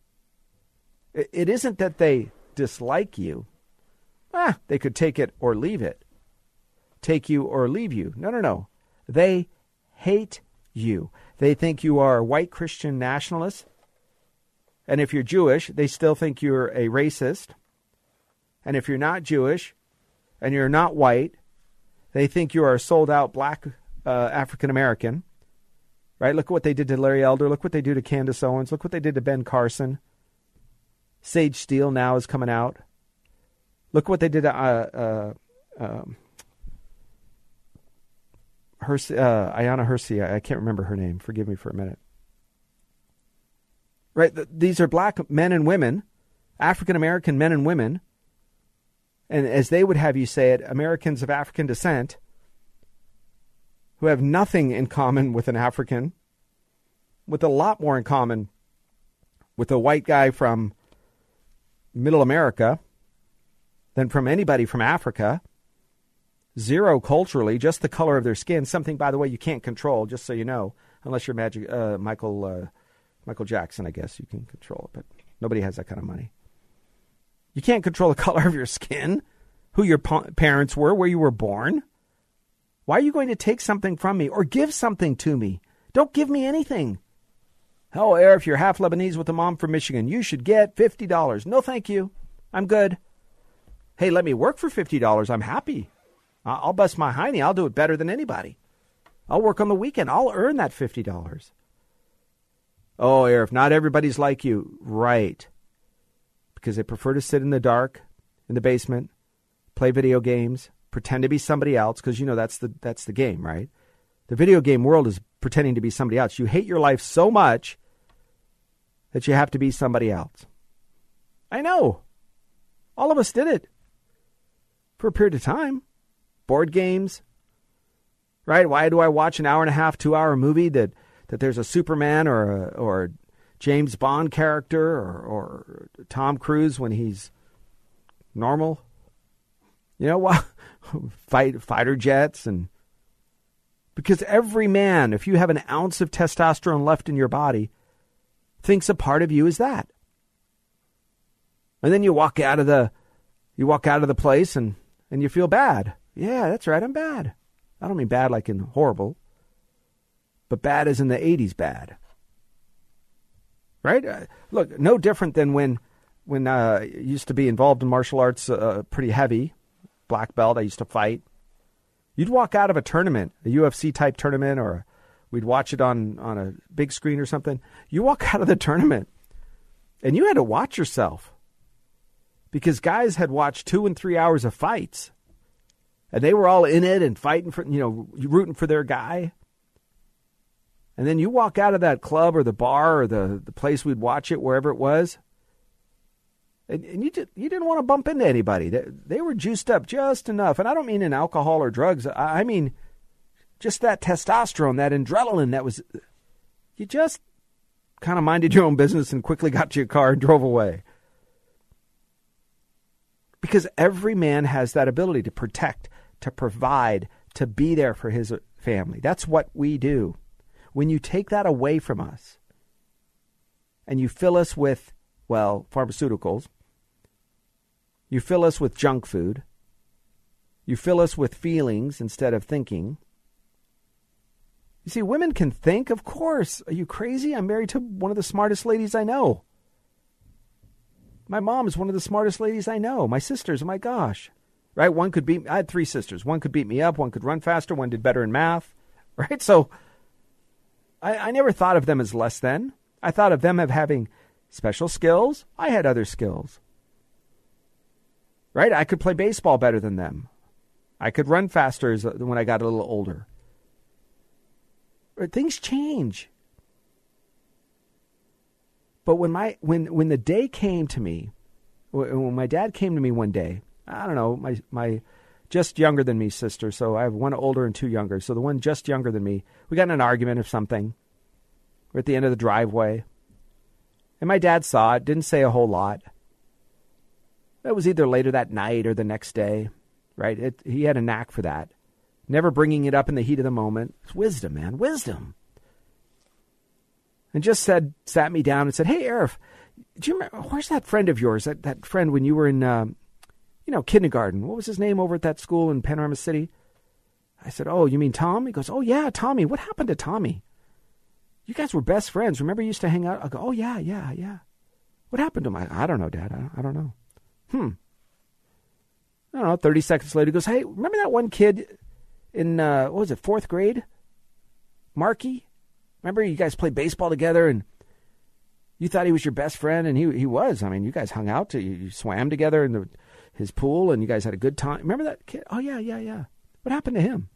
It isn't that they dislike you. They could take it or leave it. Take you or leave you. No. They hate you. They think you are a white Christian nationalist. And if you're Jewish, they still think you're a racist. And if you're not Jewish and you're not white, they think you are a sold-out black African American. Right? Look at what they did to Larry Elder. Look what they do to Candace Owens. Look what they did to Ben Carson. Sage Steele now is coming out. Look what they did to Ayanna Hersey. I can't remember her name. Forgive me for a minute. right? These are black men and women, African-American men and women, and as they would have you say it, Americans of African descent, who have nothing in common with an African, with a lot more in common with a white guy from Middle America than from anybody from Africa. Zero culturally, just the color of their skin. Something, by the way, you can't control, just so you know, unless you're Michael Jackson, I guess you can control it, but nobody has that kind of money. You can't control the color of your skin, who your parents were, where you were born. Why are you going to take something from me or give something to me? Don't give me anything. Oh, if you're half Lebanese with a mom from Michigan, you should get $50. No, thank you. I'm good. Hey, let me work for $50. I'm happy. I'll bust my hiney. I'll do it better than anybody. I'll work on the weekend. I'll earn that $50. Oh, if not everybody's like you. Right. Because they prefer to sit in the dark, in the basement, play video games, pretend to be somebody else, because you know that's the game, right? The video game world is pretending to be somebody else. You hate your life so much that you have to be somebody else. I know. All of us did it for a period of time. Board games, right? Why do I watch an hour and a half, 2-hour movie that there's a Superman or a James Bond character or Tom Cruise when he's normal? You know what? Fighter jets, and because every man, if you have an ounce of testosterone left in your body, thinks a part of you is that. And then you walk out of the place and you feel bad. Yeah, that's right, I'm bad. I don't mean bad like in horrible, but bad as in the 80s bad. Right? Look, no different than when I used to be involved in martial arts pretty heavy, black belt, I used to fight. You'd walk out of a tournament, a UFC-type tournament, or we'd watch it on a big screen or something. You walk out of the tournament, and you had to watch yourself. Because guys had watched 2 and 3 hours of fights, and they were all in it and fighting for, rooting for their guy. And then you walk out of that club or the bar or the place we'd watch it, wherever it was, and you didn't want to bump into anybody. They were juiced up just enough. And I don't mean in alcohol or drugs. I mean just that testosterone, that adrenaline that was, you just kind of minded your own business and quickly got to your car and drove away. Because every man has that ability to protect, to provide, to be there for his family. That's what we do. When you take that away from us and you fill us with, pharmaceuticals, you fill us with junk food, you fill us with feelings instead of thinking. You see, women can think, of course. Are you crazy? I'm married to one of the smartest ladies I know. My mom is one of the smartest ladies I know. My sisters, oh my gosh. Right? I had 3 sisters. One could beat me up. One could run faster. One did better in math. Right? So I never thought of them as less than. I thought of them as having special skills. I had other skills. Right? I could play baseball better than them. I could run faster when I got a little older. But things change. But when the day came to me, when my dad came to me one day, I don't know, my just younger than me sister, so I have one older and 2 younger. So the one just younger than me, we got in an argument of something. We're at the end of the driveway. And my dad saw it, didn't say a whole lot. It was either later that night or the next day, right? He had a knack for that. Never bringing it up in the heat of the moment. It's wisdom, man, wisdom. And just sat me down and said, "Hey, Arif, do you remember, where's that friend of yours, that friend when you were in, kindergarten? What was his name over at that school in Panorama City?" I said, "Oh, you mean Tom?" He goes, "Oh, yeah, Tommy. What happened to Tommy? You guys were best friends. Remember you used to hang out?" I go, "Oh, yeah. What happened to him?" I don't know, Dad. I don't know. I don't know, 30 seconds later, he goes, "Hey, remember that one kid in, 4th grade? Marky? Remember you guys played baseball together and you thought he was your best friend?" And he was. I mean, you guys hung out. You swam together in his pool and you guys had a good time. Remember that kid? Oh, yeah. What happened to him?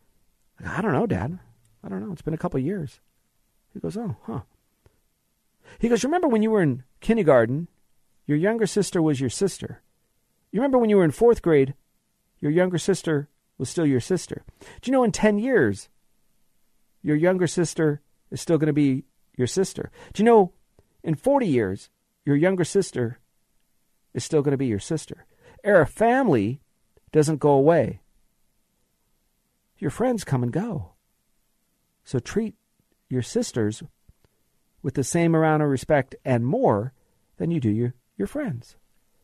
I don't know, Dad. I don't know. It's been a couple of years. He goes, "Oh, huh." He goes, remember when you were in kindergarten, your younger sister was your sister. You remember when you were in 4th grade, your younger sister was still your sister. Do you know in 10 years, your younger sister is still going to be your sister? Do you know in 40 years, your younger sister is still going to be your sister? Our family doesn't go away. Your friends come and go. So treat your sisters with the same amount of respect and more than you do your friends.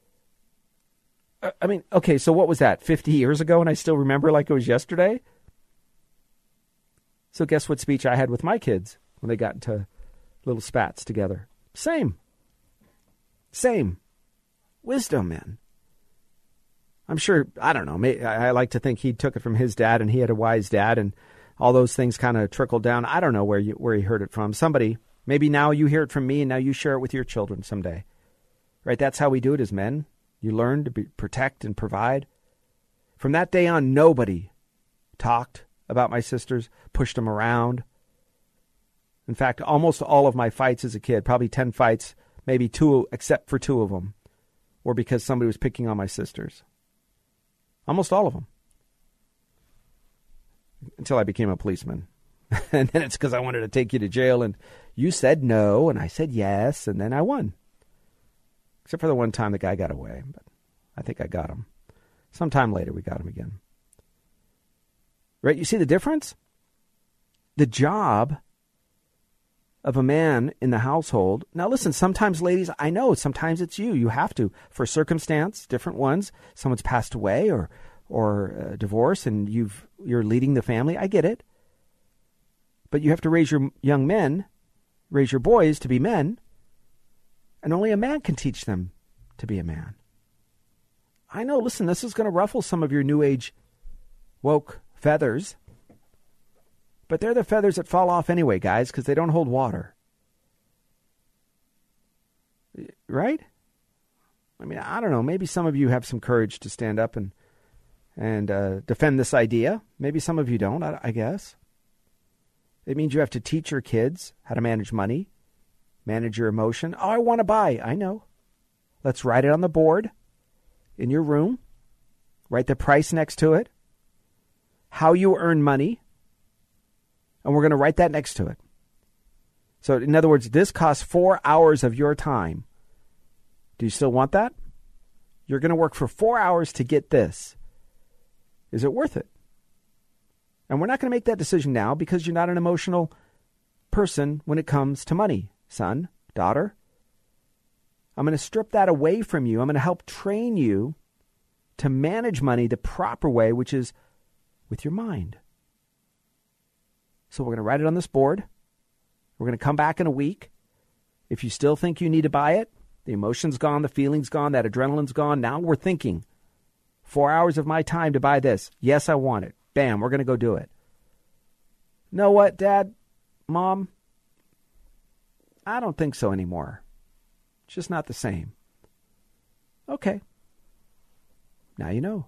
I mean, okay, so what was that, 50 years ago, and I still remember like it was yesterday? So guess what speech I had with my kids when they got into little spats together? Same. Wisdom, man. I'm sure, I don't know, I like to think he took it from his dad, and he had a wise dad, and all those things kind of trickled down. I don't know where he heard it from. Somebody, maybe now you hear it from me, and now you share it with your children someday. Right? That's how we do it as men. You learn to protect and provide. From that day on, nobody talked about my sisters, pushed them around. In fact, almost all of my fights as a kid, probably 10 fights, maybe 2, except for 2 of them, were because somebody was picking on my sisters. Almost all of them. Until I became a policeman. And then it's because I wanted to take you to jail, and you said no, and I said yes, and then I won. Except for the one time the guy got away, but I think I got him. Sometime later, we got him again. Right? You see the difference? The job of a man in the household. Now, listen, sometimes, ladies, I know sometimes it's you. You have to, for circumstance, different ones. Someone's passed away or divorce, and you're leading the family. I get it. But you have to raise your young men, raise your boys to be men. And only a man can teach them to be a man. I know, listen, this is going to ruffle some of your new age woke feathers. But they're the feathers that fall off anyway, guys, because they don't hold water. Right? I mean, I don't know. Maybe some of you have some courage to stand up and defend this idea. Maybe some of you don't, I guess. It means you have to teach your kids how to manage money. Manage your emotion. Oh, I want to buy. I know. Let's write it on the board in your room. Write the price next to it. How you earn money. And we're going to write that next to it. So, in other words, this costs 4 hours of your time. Do you still want that? You're going to work for 4 hours to get this. Is it worth it? And we're not going to make that decision now because you're not an emotional person when it comes to money. Son, daughter, I'm going to strip that away from you. I'm going to help train you to manage money the proper way, which is with your mind. So we're going to write it on this board. We're going to come back in a week. If you still think you need to buy it, the emotion's gone, the feeling's gone, that adrenaline's gone. Now we're thinking, 4 hours of my time to buy this. Yes, I want it. Bam, we're going to go do it. Know what, Dad, Mom? I don't think so anymore. It's just not the same. Okay. Now you know.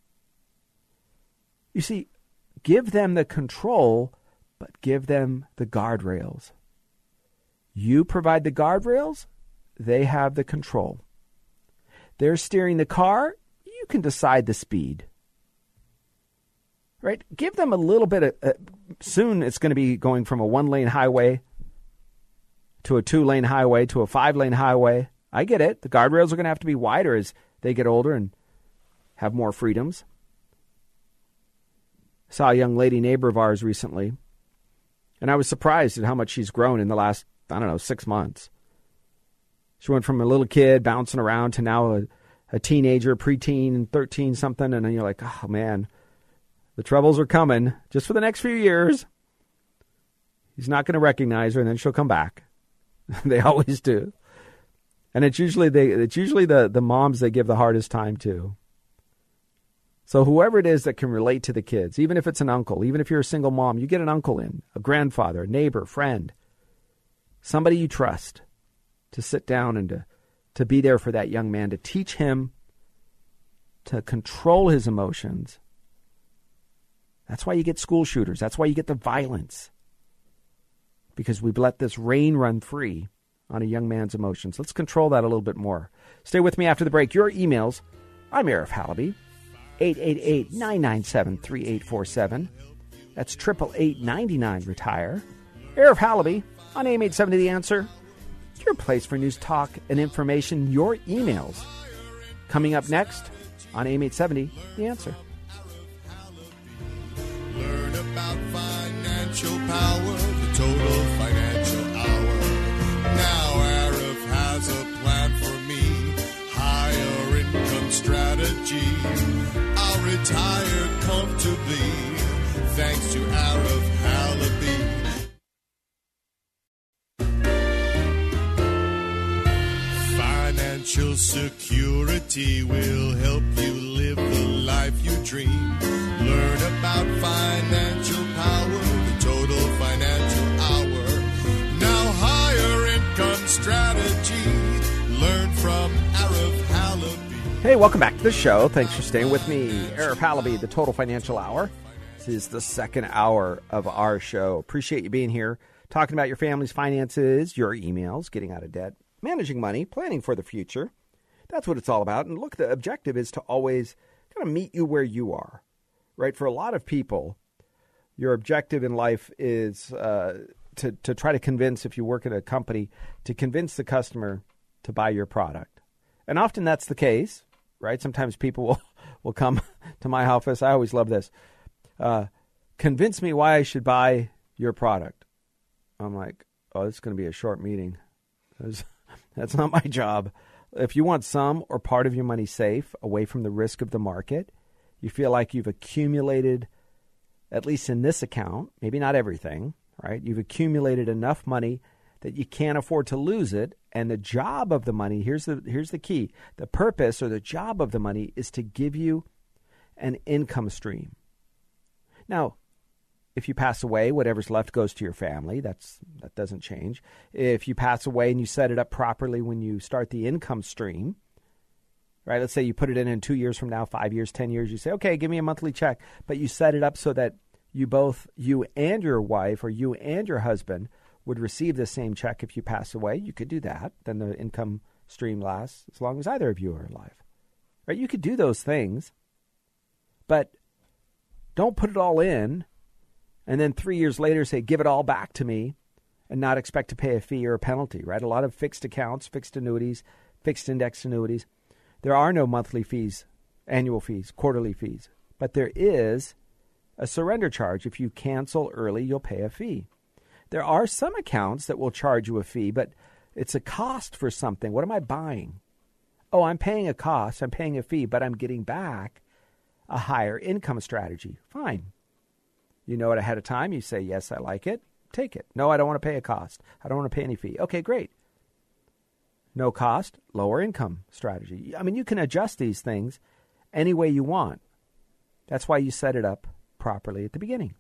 You see, give them the control, but give them the guardrails. You provide the guardrails, they have the control. They're steering the car, you can decide the speed. Right? Give them a little bit of... soon it's going to be going from a 1-lane highway to a 2-lane highway to a 5-lane highway. I get it. The guardrails are going to have to be wider as they get older and have more freedoms. I saw a young lady neighbor of ours recently, and I was surprised at how much she's grown in the last, 6 months. She went from a little kid bouncing around to now a teenager, preteen, 13-something, and then you're like, oh, man, the troubles are coming just for the next few years. He's not going to recognize her, and then she'll come back. They always do. And it's usually the moms they give the hardest time to. So whoever it is that can relate to the kids, even if it's an uncle, even if you're a single mom, you get an uncle in, a grandfather, a neighbor, friend, somebody you trust to sit down and to be there for that young man, to teach him to control his emotions. That's why you get school shooters. That's why you get the violence. Because we've let this reign run free on a young man's emotions. Let's control that a little bit more. Stay with me after the break. Your emails. I'm Arif Halaby. 888-997-3847. That's 888-99-RETIRE. Arif Halaby on AM 870 The Answer. Your place for news, talk, and information. Your emails. Coming up next on AM 870 The Answer. Learn about financial power, the Total Financial Hour. Now Arif has a plan for me. Higher income strategy. I'll retire comfortably thanks to Arif Halaby. Financial security will help you live the life you dream. Learn about financial power, the Total Financial Hour. Now higher income strategy. Learn from Arif Halaby. Hey, welcome back to the show. Thanks for staying with me. Arif Halaby, the Total Financial Hour. This is the second hour of our show. Appreciate you being here, talking about your family's finances, your emails, getting out of debt, managing money, planning for the future. That's what it's all about. And look, the objective is to always kind of meet you where you are, right? For a lot of people, your objective in life is to try to convince, if you work at a company, to convince the customer to buy your product. And often that's the case, right? Sometimes people will come to my office. I always love this. Convince me why I should buy your product. I'm like, oh, this is going to be a short meeting. That's not my job. If you want some or part of your money safe, away from the risk of the market, you feel like you've accumulated, at least in this account, maybe not everything, right? You've accumulated enough money that you can't afford to lose it. And the job of the money, here's the key. The purpose or the job of the money is to give you an income stream. Now, if you pass away, whatever's left goes to your family. That doesn't change. If you pass away and you set it up properly when you start the income stream, right? Let's say you put it in 2 years from now, 5 years, 10 years. You say, okay, give me a monthly check. But you set it up so that you and your wife or you and your husband would receive the same check if you pass away. You could do that. Then the income stream lasts as long as either of you are alive, right? You could do those things, but don't put it all in and then 3 years later say, give it all back to me and not expect to pay a fee or a penalty, right? A lot of fixed accounts, fixed annuities, fixed index annuities. There are no monthly fees, annual fees, quarterly fees, but there is a surrender charge. If you cancel early, you'll pay a fee. There are some accounts that will charge you a fee, but it's a cost for something. What am I buying? Oh, I'm paying a cost, I'm paying a fee, but I'm getting back a higher income strategy. Fine. You know it ahead of time. You say, yes, I like it. Take it. No, I don't want to pay a cost. I don't want to pay any fee. Okay, great. No cost, lower income strategy. I mean, you can adjust these things any way you want. That's why you set it up properly at the beginning.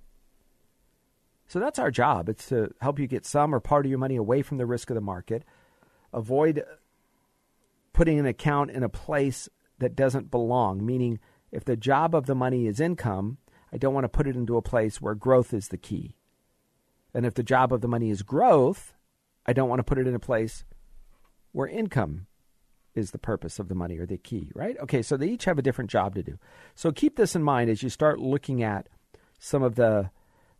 So that's our job. It's to help you get some or part of your money away from the risk of the market. Avoid putting an account in a place that doesn't belong, meaning if the job of the money is income, I don't want to put it into a place where growth is the key. And if the job of the money is growth, I don't want to put it in a place where income is the purpose of the money or the key, right? Okay, so they each have a different job to do. So keep this in mind as you start looking at some of the,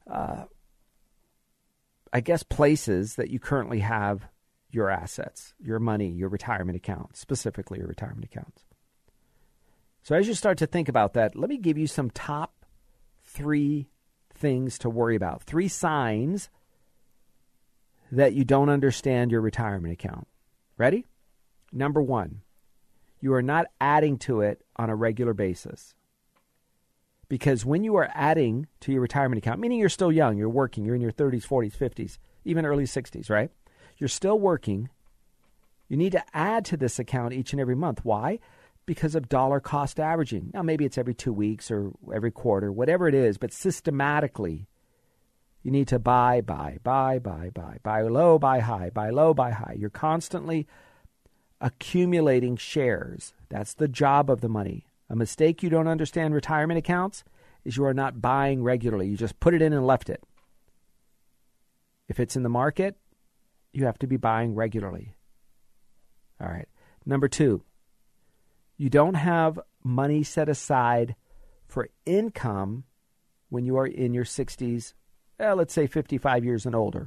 places that you currently have your assets, your money, your retirement accounts, specifically your retirement accounts. So as you start to think about that, let me give you some top 3 things to worry about. 3 signs that you don't understand your retirement account. Ready? Number 1, you are not adding to it on a regular basis. Because when you are adding to your retirement account, meaning you're still young, you're working, you're in your 30s, 40s, 50s, even early 60s, right? You're still working. You need to add to this account each and every month. Why? Because of dollar cost averaging. Now, maybe it's every 2 weeks or every quarter, whatever it is, but systematically, you need to buy low, buy high, buy low, buy high. You're constantly accumulating shares. That's the job of the money. A mistake you don't understand retirement accounts is you are not buying regularly. You just put it in and left it. If it's in the market, you have to be buying regularly. All right. Number 2, you don't have money set aside for income when you are in your 60s, let's say 55 years and older.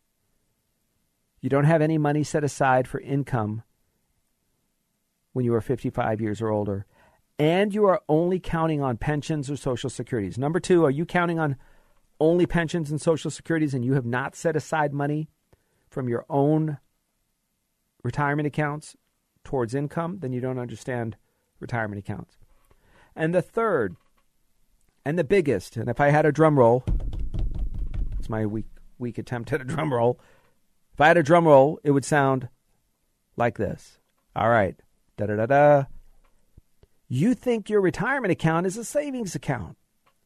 You don't have any money set aside for income when you are 55 years or older, and you are only counting on pensions or Social Securities. Number 2, are you counting on only pensions and Social Securities and you have not set aside money from your own retirement accounts towards income? Then you don't understand retirement accounts. And the third, and the biggest, and if I had a drum roll, it's my weak attempt at a drum roll. If I had a drum roll, it would sound like this. All right. Da-da-da-da. You think your retirement account is a savings account.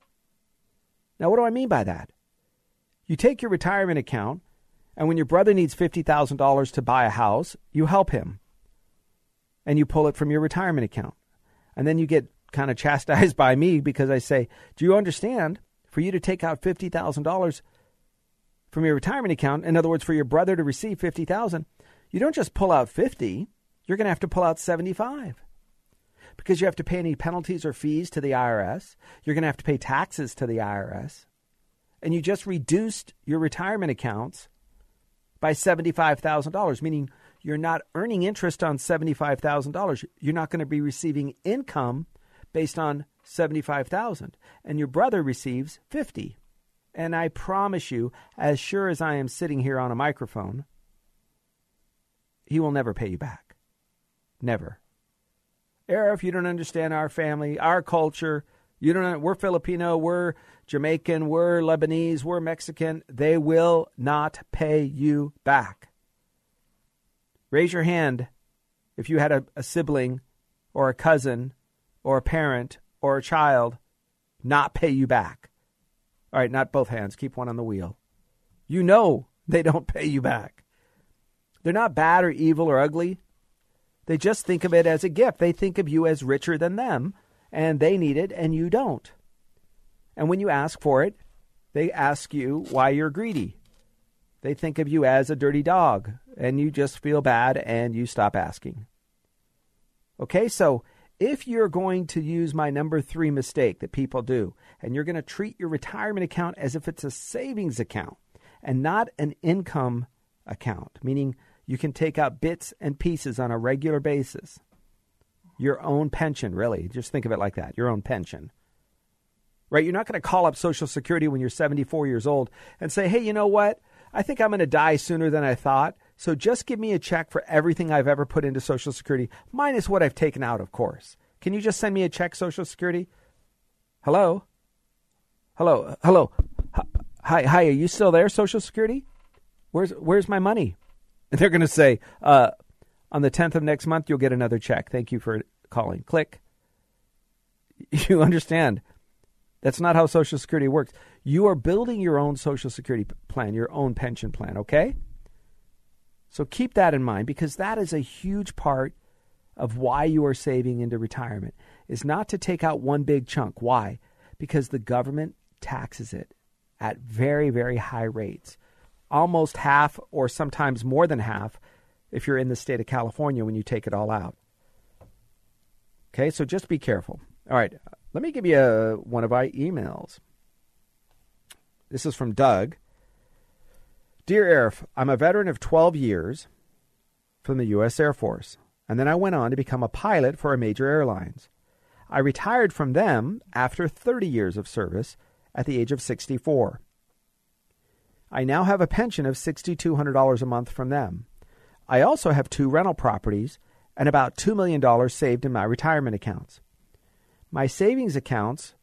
Now, what do I mean by that? You take your retirement account, and when your brother needs $50,000 to buy a house, you help him. And you pull it from your retirement account. And then you get kind of chastised by me because I say, do you understand, for you to take out $50,000 from your retirement account, in other words, for your brother to receive $50,000, you don't just pull out 50, you're going to have to pull out 75. Because you have to pay any penalties or fees to the IRS. You're going to have to pay taxes to the IRS. And you just reduced your retirement accounts by $75,000, meaning you're not earning interest on $75,000. You're not going to be receiving income based on $75,000. And your brother receives $50,000. And I promise you, as sure as I am sitting here on a microphone, he will never pay you back. Never. If you don't understand our family, our culture, we're Filipino, we're Jamaican, we're Lebanese, we're Mexican, they will not pay you back. Raise your hand if you had a sibling or a cousin or a parent or a child not pay you back. All right, not both hands. Keep one on the wheel. You know they don't pay you back. They're not bad or evil or ugly. They just think of it as a gift. They think of you as richer than them, and they need it, and you don't. And when you ask for it, they ask you why you're greedy. They think of you as a dirty dog, and you just feel bad, and you stop asking. Okay, so if you're going to use my number 3 mistake that people do, and you're going to treat your retirement account as if it's a savings account and not an income account, meaning you can take out bits and pieces on a regular basis. Your own pension, really. Just think of it like that, your own pension. Right? You're not going to call up Social Security when you're 74 years old and say, hey, you know what? I think I'm going to die sooner than I thought, so just give me a check for everything I've ever put into Social Security, minus what I've taken out, of course. Can you just send me a check, Social Security? Hello? Hello? Hi, are you still there, Social Security? Where's my money? And they're going to say, on the 10th of next month, you'll get another check. Thank you for calling. Click. You understand. That's not how Social Security works. You are building your own Social Security plan, your own pension plan, okay? So keep that in mind, because that is a huge part of why you are saving into retirement, is not to take out one big chunk. Why? Because the government taxes it at very, very high rates. Almost half, or sometimes more than half, if you're in the state of California when you take it all out. Okay, so just be careful. All right, let me give you one of our emails. This is from Doug. Dear Arif, I'm a veteran of 12 years from the U.S. Air Force, and then I went on to become a pilot for a major airlines. I retired from them after 30 years of service at the age of 64. I now have a pension of $6,200 a month from them. I also have 2 rental properties and about $2 million saved in my retirement accounts. My savings accounts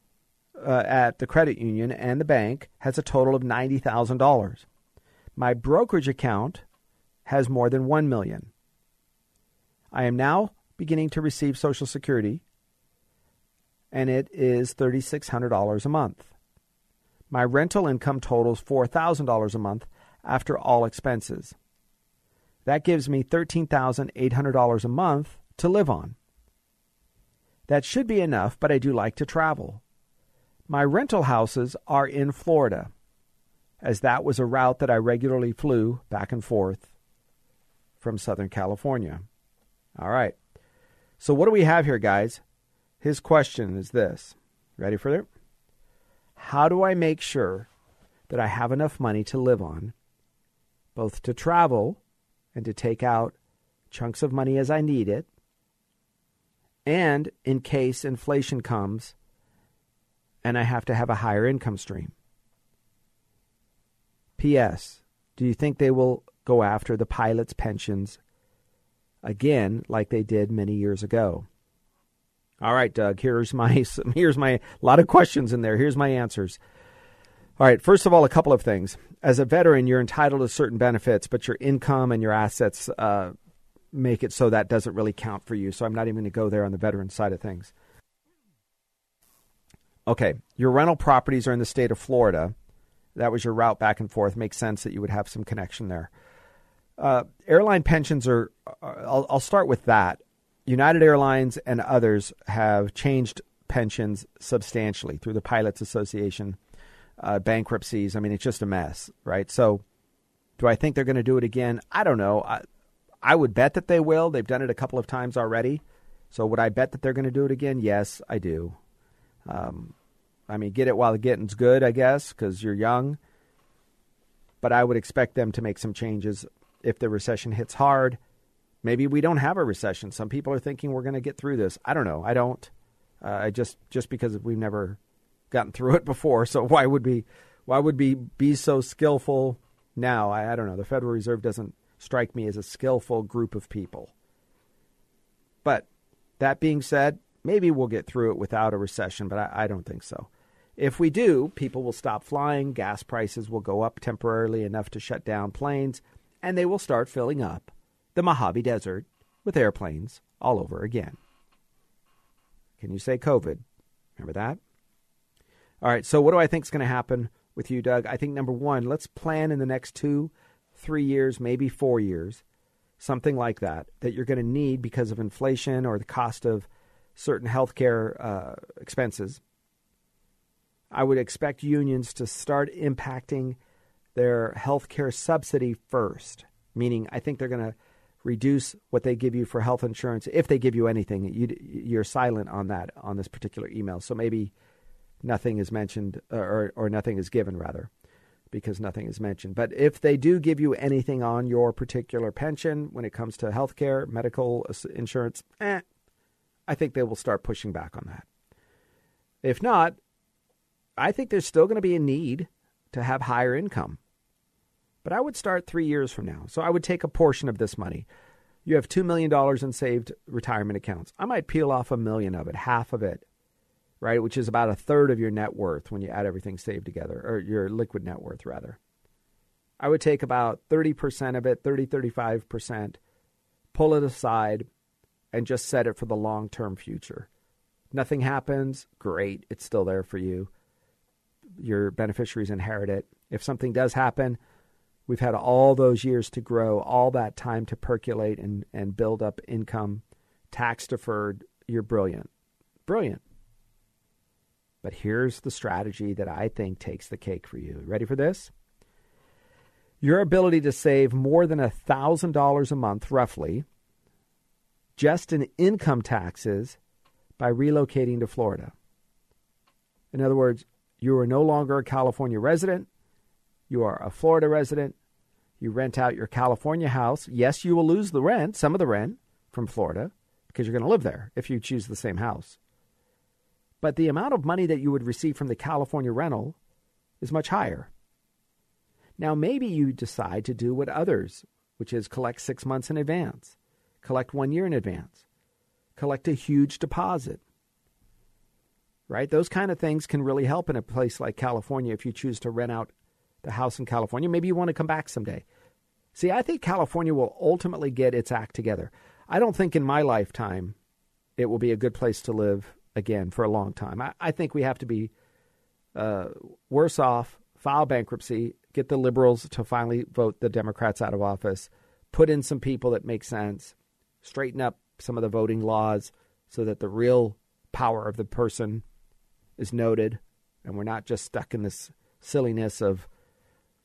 at the credit union and the bank has a total of $90,000. My brokerage account has more than $1 million. I am now beginning to receive Social Security, and it is $3,600 a month. My rental income totals $4,000 a month after all expenses. That gives me $13,800 a month to live on. That should be enough, but I do like to travel. My rental houses are in Florida, as that was a route that I regularly flew back and forth from Southern California. All right. So what do we have here, guys? His question is this. Ready for it? How do I make sure that I have enough money to live on, both to travel and to take out chunks of money as I need it, and in case inflation comes and I have to have a higher income stream? P.S. Do you think they will go after the pilots' pensions again like they did many years ago? All right, Doug, here's my a lot of questions in there. Here's my answers. All right, first of all, a couple of things. As a veteran, you're entitled to certain benefits, but your income and your assets make it so that doesn't really count for you. So I'm not even going to go there on the veteran side of things. Okay, your rental properties are in the state of Florida. That was your route back and forth. Makes sense that you would have some connection there. Airline pensions are, I'll start with that. United Airlines and others have changed pensions substantially through the Pilots Association, bankruptcies. I mean, it's just a mess, right? So do I think they're going to do it again? I don't know. I would bet that they will. They've done it a couple of times already. So would I bet that they're going to do it again? Yes, I do. I mean, get it while the getting's good, I guess, because you're young. But I would expect them to make some changes if the recession hits hard. Maybe we don't have a recession. Some people are thinking we're going to get through this. I don't know. I don't. Just because we've never gotten through it before. So why would we be so skillful now? I don't know. The Federal Reserve doesn't strike me as a skillful group of people. But that being said, maybe we'll get through it without a recession, but I don't think so. If we do, people will stop flying, gas prices will go up temporarily enough to shut down planes, and they will start filling up the Mojave Desert with airplanes all over again. Can you say COVID? Remember that? All right, so what do I think is going to happen with you, Doug? I think, number one, let's plan in the next 2-3 years, maybe 4 years, something like that you're going to need because of inflation or the cost of certain healthcare expenses. I would expect unions to start impacting their healthcare subsidy first, meaning I think they're going to reduce what they give you for health insurance. If they give you anything, you're silent on that on this particular email. So maybe nothing is mentioned or nothing is given, rather, because nothing is mentioned. But if they do give you anything on your particular pension when it comes to healthcare, medical insurance, I think they will start pushing back on that. If not, I think there's still going to be a need to have higher income. But I would start 3 years from now. So I would take a portion of this money. You have $2 million in saved retirement accounts. I might peel off $1 million of it, half of it, right? Which is about a third of your net worth when you add everything saved together, or your liquid net worth, rather. I would take about 30% of it, 35%, pull it aside, and just set it for the long-term future. Nothing happens, great, it's still there for you. Your beneficiaries inherit it. If something does happen, we've had all those years to grow, all that time to percolate and build up income, tax deferred. You're brilliant. Brilliant. But here's the strategy that I think takes the cake for you. Ready for this? Your ability to save more than $1,000 a month, roughly, just in income taxes by relocating to Florida. In other words, you are no longer a California resident. You are a Florida resident. You rent out your California house. Yes, you will lose the rent, some of the rent from Florida, because you're going to live there if you choose the same house. But the amount of money that you would receive from the California rental is much higher. Now, maybe you decide to do what others, which is collect 6 months in advance, collect 1 year in advance, collect a huge deposit. Right? Those kind of things can really help in a place like California if you choose to rent out the house in California. Maybe you want to come back someday. See, I think California will ultimately get its act together. I don't think in my lifetime it will be a good place to live again for a long time. I think we have to be worse off, file bankruptcy, get the liberals to finally vote the Democrats out of office, put in some people that make sense, straighten up some of the voting laws so that the real power of the person is noted, and we're not just stuck in this silliness of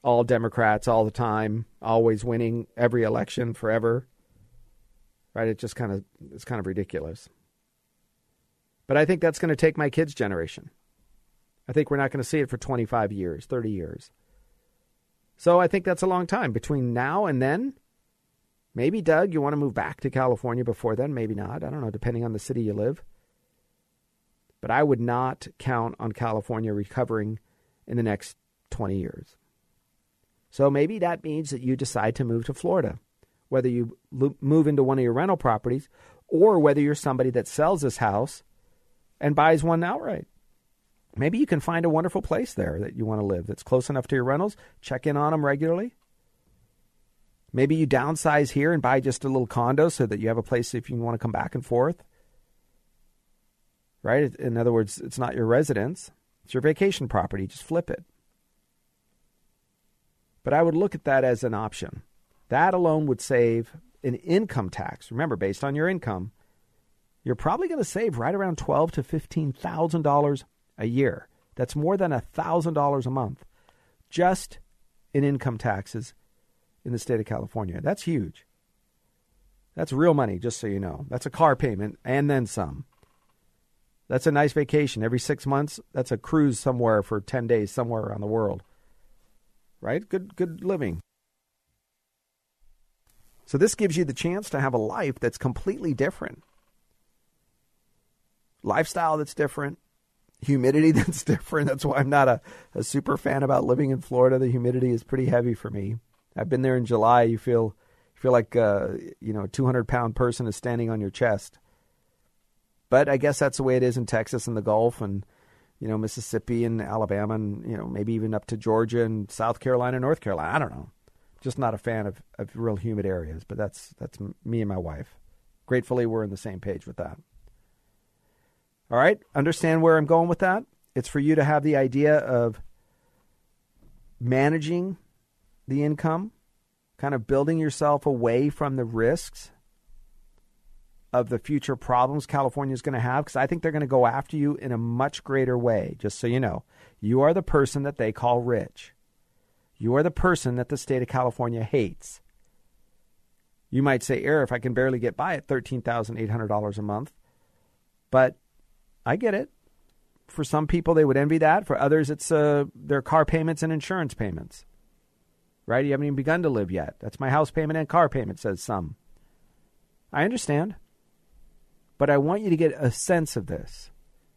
all Democrats all the time, always winning every election forever. Right? It's kind of ridiculous. But I think that's going to take my kids' generation. I think we're not going to see it for 25 years, 30 years. So I think that's a long time. Between now and then, maybe, Doug, you want to move back to California before then. Maybe not. I don't know, depending on the city you live. But I would not count on California recovering in the next 20 years. So maybe that means that you decide to move to Florida, whether you move into one of your rental properties or whether you're somebody that sells this house and buys one outright. Maybe you can find a wonderful place there that you want to live that's close enough to your rentals. Check in on them regularly. Maybe you downsize here and buy just a little condo so that you have a place if you want to come back and forth. Right? In other words, it's not your residence. It's your vacation property. Just flip it. But I would look at that as an option. That alone would save an income tax. Remember, based on your income, you're probably going to save right around $12,000 to $15,000 a year. That's more than $1,000 a month just in income taxes in the state of California. That's huge. That's real money, just so you know. That's a car payment and then some. That's a nice vacation. Every 6 months, that's a cruise somewhere for 10 days somewhere around the world. Right? Good living. So this gives you the chance to have a life that's completely different. Lifestyle that's different. Humidity that's different. That's why I'm not a super fan about living in Florida. The humidity is pretty heavy for me. I've been there in July. You feel like a 200-pound person is standing on your chest. But I guess that's the way it is in Texas and the Gulf and, Mississippi and Alabama and, maybe even up to Georgia and South Carolina, North Carolina. I don't know. Just not a fan of real humid areas. But that's me and my wife. Gratefully, we're on the same page with that. All right? Understand where I'm going with that? It's for you to have the idea of managing the income, kind of building yourself away from the risks of the future problems California is going to have, because I think they're going to go after you in a much greater way. Just so you know, you are the person that they call rich. You are the person that the state of California hates. You might say, if I can barely get by at $13,800 a month. But I get it. For some people, they would envy that. For others, it's their car payments and insurance payments. Right? You haven't even begun to live yet. That's my house payment and car payment, says some. I understand. But I want you to get a sense of this.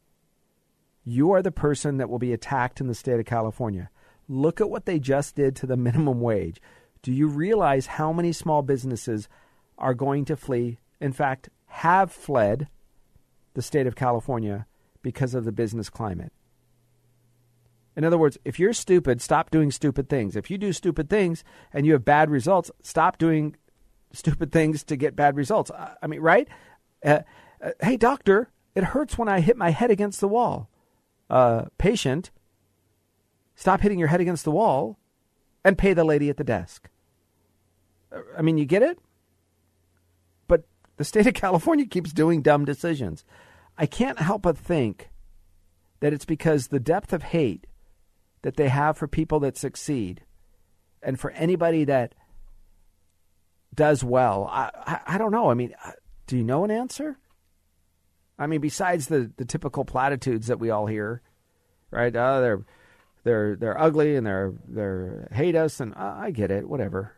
You are the person that will be attacked in the state of California. Look at what they just did to the minimum wage. Do you realize how many small businesses are going to flee, in fact, have fled the state of California because of the business climate? In other words, if you're stupid, stop doing stupid things. If you do stupid things and you have bad results, stop doing stupid things to get bad results. I mean, right? Hey, doctor, it hurts when I hit my head against the wall. Patient, stop hitting your head against the wall and pay the lady at the desk. I mean, you get it? But the state of California keeps doing dumb decisions. I can't help but think that it's because the depth of hate that they have for people that succeed and for anybody that does well. I don't know. I mean, do you know an answer? I mean, besides the typical platitudes that we all hear, right? They're ugly and they're hate us, and I get it, whatever.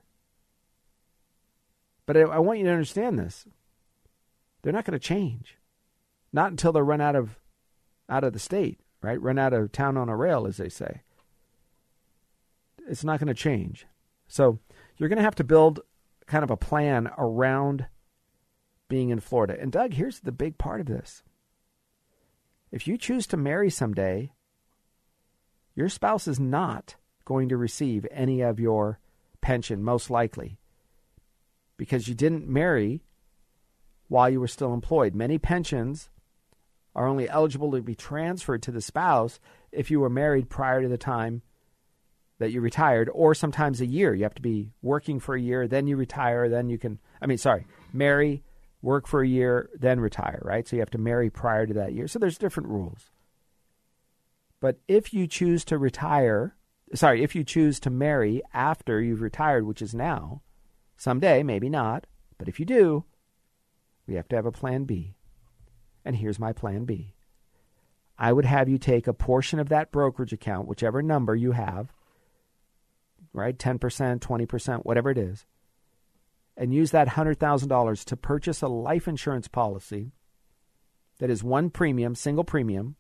But I want you to understand this. They're not going to change. Not until they're run out of the state, right? Run out of town on a rail, as they say. It's not going to change. So you're going to have to build kind of a plan around being in Florida. And Doug, here's the big part of this. If you choose to marry someday, your spouse is not going to receive any of your pension, most likely, because you didn't marry while you were still employed. Many pensions are only eligible to be transferred to the spouse if you were married prior to the time that you retired, or sometimes a year. You have to be working for a year, then you retire, then you can, marry, work for a year, then retire, right? So you have to marry prior to that year. So there's different rules. But if you choose to retire if you choose to marry after you've retired, which is now, someday, maybe not, but if you do, we have to have a plan B. And here's my plan B. I would have you take a portion of that brokerage account, whichever number you have, right, 10%, 20%, whatever it is, and use that $100,000 to purchase a life insurance policy that is one premium, single premium,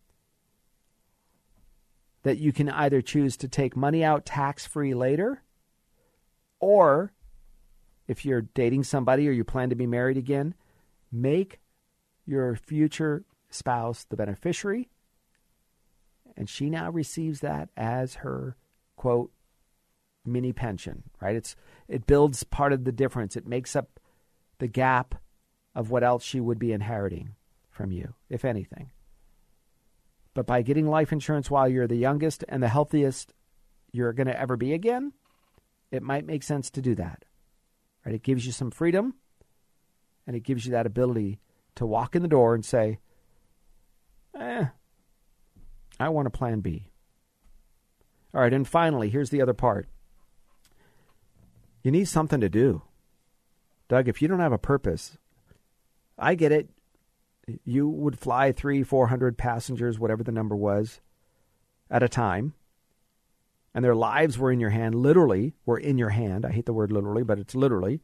that you can either choose to take money out tax-free later, or if you're dating somebody or you plan to be married again, make your future spouse the beneficiary, and she now receives that as her, quote, mini pension, right? It builds part of the difference. It makes up the gap of what else she would be inheriting from you, if anything. But by getting life insurance while you're the youngest and the healthiest you're going to ever be again, it might make sense to do that, right? It gives you some freedom, and it gives you that ability to walk in the door and say, I want a plan B. All right, and finally, here's the other part. You need something to do. Doug, if you don't have a purpose, I get it. You would fly 300-400 passengers, whatever the number was, at a time, and their lives were in your hand, literally were in your hand. I hate the word literally, but it's literally.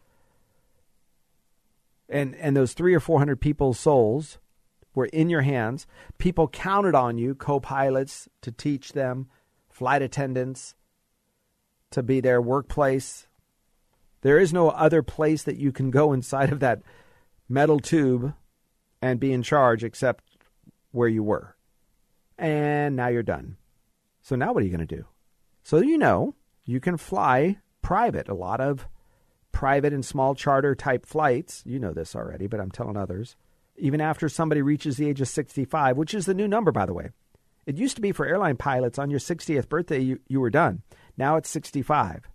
And those 300 or 400 people's souls were in your hands. People counted on you, co-pilots, to teach them, flight attendants, to be their workplace. There is no other place that you can go inside of that metal tube and be in charge except where you were. And now you're done. So now what are you going to do? So you can fly private. A lot of private and small charter type flights. You know this already, but I'm telling others. Even after somebody reaches the age of 65, which is the new number, by the way. It used to be for airline pilots on your 60th birthday, you were done. Now it's 65.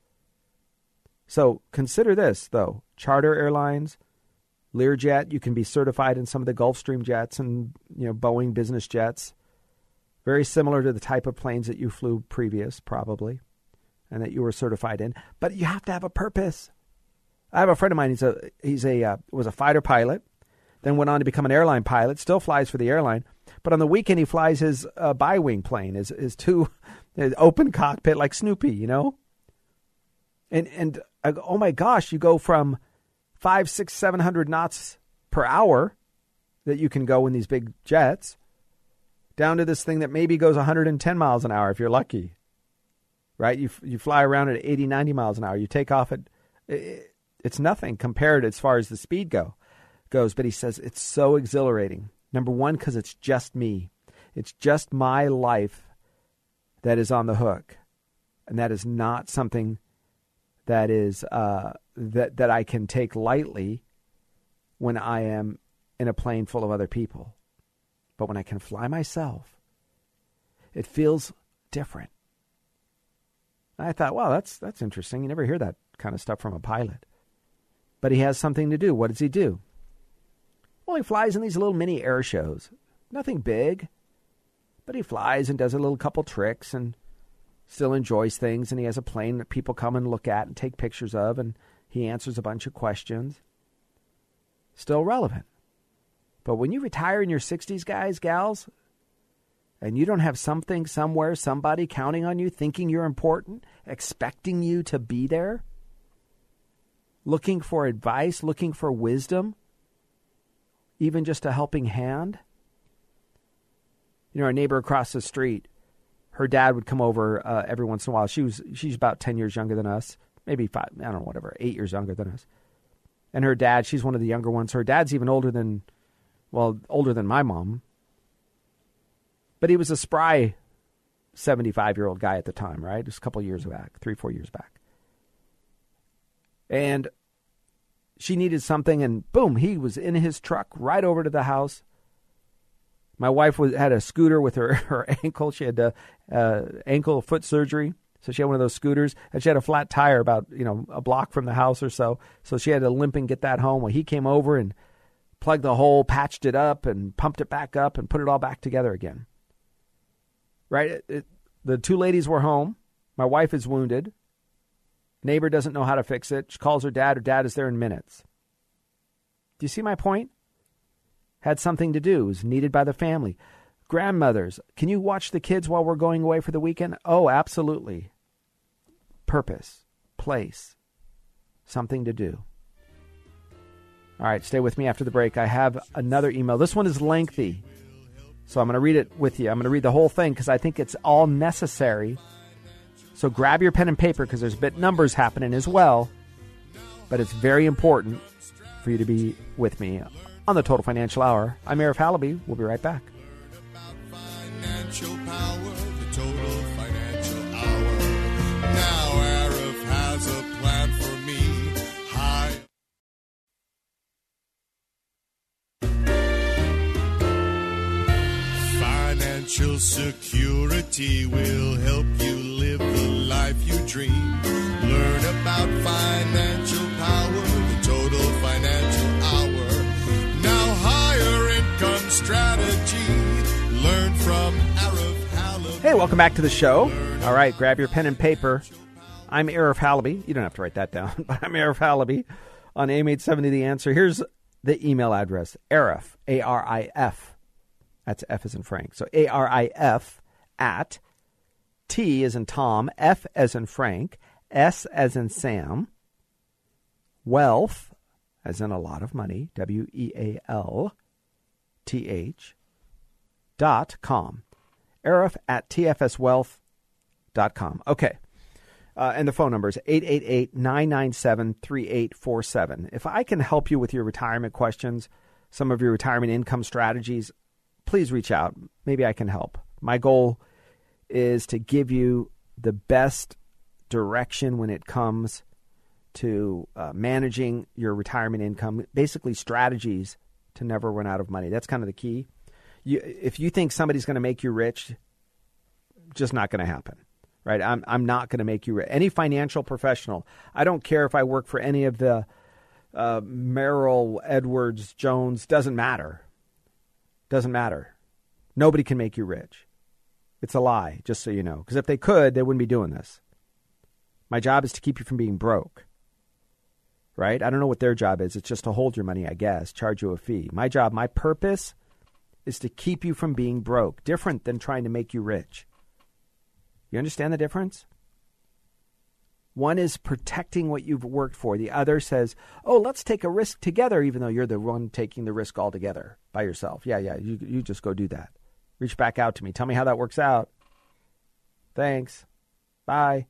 So consider this, though. Charter airlines, Learjet, you can be certified in some of the Gulfstream jets and Boeing business jets. Very similar to the type of planes that you flew previous, probably, and that you were certified in. But you have to have a purpose. I have a friend of mine. Was a fighter pilot, then went on to become an airline pilot. Still flies for the airline, but on the weekend he flies his bi-wing plane, his open cockpit like Snoopy, And I go, oh my gosh, you go from 500, 600, 700 knots per hour that you can go in these big jets down to this thing that maybe goes 110 miles an hour if you're lucky, right? You fly around at 80, 90 miles an hour. You take off at, it's nothing compared as far as the speed goes. But he says it's so exhilarating. Number one, because it's just me. It's just my life that is on the hook. And that is not something that is that I can take lightly when I am in a plane full of other people. But when I can fly myself, it feels different. I thought, wow, that's interesting. You never hear that kind of stuff from a pilot. But he has something to do. What does he do? Well, he flies in these little mini air shows. Nothing big. But he flies and does a little couple tricks and still enjoys things. And he has a plane that people come and look at and take pictures of. And he answers a bunch of questions. Still relevant. But when you retire in your 60s, guys, gals, and you don't have something somewhere, somebody counting on you, thinking you're important, expecting you to be there, looking for advice, looking for wisdom, even just a helping hand. Our neighbor across the street, her dad would come over every once in a while. She's about 10 years younger than us, maybe 5, 8 years younger than us. And her dad, she's one of the younger ones. Her dad's even older than my mom. But he was a spry 75-year-old guy at the time, right? Just a couple of years back, 3-4 years back. And she needed something, and boom, he was in his truck right over to the house. My wife had a scooter with her ankle. She had ankle foot surgery, so she had one of those scooters, and she had a flat tire about a block from the house or so. So she had to limp and get that home. Well, he came over and plugged the hole, patched it up, and pumped it back up, and put it all back together again. Right? The two ladies were home. My wife is wounded. Neighbor doesn't know how to fix it. She calls her dad. Her dad is there in minutes. Do you see my point? Had something to do. Was needed by the family. Grandmothers, can you watch the kids while we're going away for the weekend? Oh, absolutely. Purpose, place, something to do. All right, stay with me after the break. I have another email. This one is lengthy, so I'm going to read it with you. I'm going to read the whole thing because I think it's all necessary. So grab your pen and paper because there's bit numbers happening as well, but it's very important for you to be with me on the Total Financial Hour. I'm Arif Halaby. We'll be right back. Financial power, the Total Financial Hour. Now Arif has a plan for me. Hi. Financial security will help you live the life you dream. Learn about financial power, the Total Financial Hour. Now higher income strategy. Learn from Arif Halaby. Hey, welcome back to the show. All right, grab your pen and paper. I'm Arif Halaby. You don't have to write that down, but I'm Arif Halaby on AM 870 The Answer. Here's the email address, Arif, A-R-I-F. That's F as in Frank. So A-R-I-F at T as in Tom, F as in Frank, S as in Sam, wealth as in a lot of money, W-E-A-L-T-H, .com. Arif at tfswealth.com. Okay. And the phone number is 888-997-3847. If I can help you with your retirement questions, some of your retirement income strategies, please reach out. Maybe I can help. My goal is to give you the best direction when it comes to managing your retirement income, basically strategies to never run out of money. That's kind of the key. If you think somebody's going to make you rich, just not going to happen, right? I'm not going to make you rich. Any financial professional, I don't care if I work for any of the Merrill, Edwards, Jones, doesn't matter. Doesn't matter. Nobody can make you rich. It's a lie, just so you know. Because if they could, they wouldn't be doing this. My job is to keep you from being broke, right? I don't know what their job is. It's just to hold your money, I guess, charge you a fee. My job, my purpose is to keep you from being broke, different than trying to make you rich. You understand the difference? One is protecting what you've worked for. The other says, oh, let's take a risk together, even though you're the one taking the risk altogether by yourself. Yeah, you just go do that. Reach back out to me. Tell me how that works out. Thanks. Bye.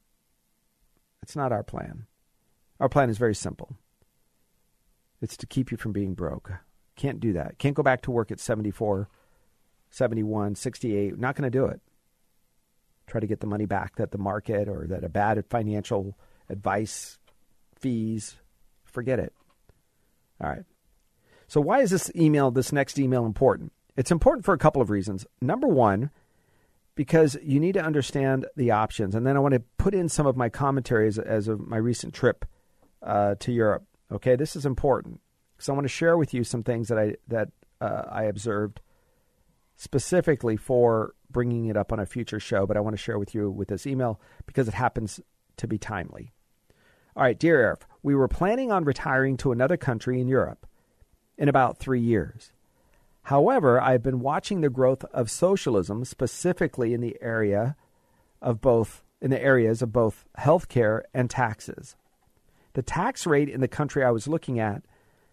It's not our plan. Our plan is very simple. It's to keep you from being broke. Can't do that. Can't go back to work at 74, 71, 68. Not going to do it. Try to get the money back that the market or that a bad financial advice, fees, forget it. All right. So why is this next email important? It's important for a couple of reasons. Number one, because you need to understand the options. And then I want to put in some of my commentaries as of my recent trip to Europe. Okay, this is important. So I want to share with you some things that I observed specifically for bringing it up on a future show, but I want to share with you with this email because it happens to be timely. All right, dear Arif, we were planning on retiring to another country in Europe in about 3 years. However, I've been watching the growth of socialism, specifically in the areas of both healthcare and taxes. The tax rate in the country I was looking at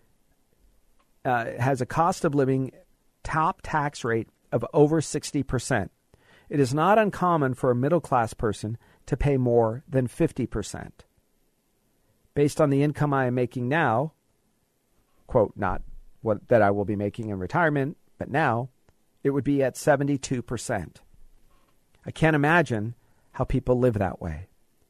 has a cost of living top tax rate of over 60%. It is not uncommon for a middle-class person to pay more than 50%. Based on the income I am making now, quote, not what that I will be making in retirement, but now, it would be at 72%. I can't imagine how people live that way.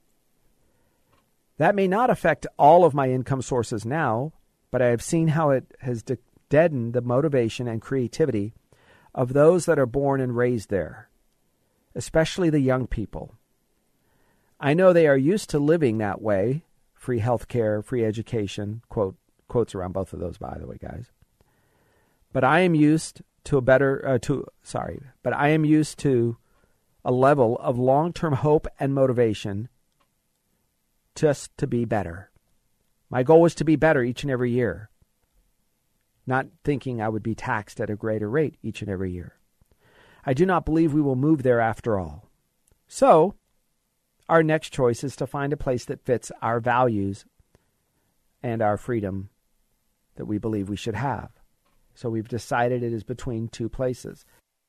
That may not affect all of my income sources now, but I have seen how it has deadened the motivation and creativity of those that are born and raised there, especially the young people. I know they are used to living that way, free health care, free education, quotes around both of those, by the way, guys. But I am used to a a level of long-term hope and motivation just to be better. My goal was to be better each and every year, not thinking I would be taxed at a greater rate each and every year. I do not believe we will move there after all. So, our next choice is to find a place that fits our values and our freedom that we believe we should have. So we've decided it is between two places.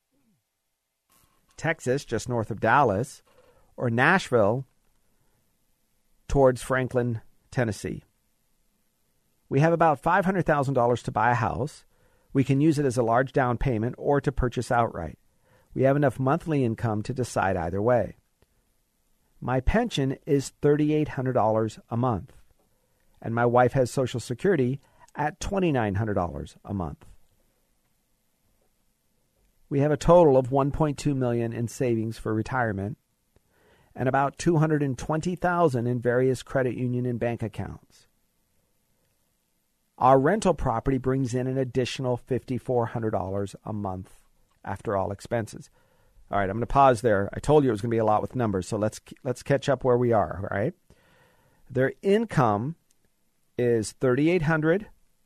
Texas, just north of Dallas, or Nashville, towards Franklin, Tennessee. We have about $500,000 to buy a house. We can use it as a large down payment or to purchase outright. We have enough monthly income to decide either way. My pension is $3,800 a month, and my wife has Social Security at $2,900 a month. We have a total of $1.2 million in savings for retirement and about $220,000 in various credit union and bank accounts. Our rental property brings in an additional $5,400 a month after all expenses. All right, I'm going to pause there. I told you it was going to be a lot with numbers, so let's catch up where we are, all right? Their income is $3,800.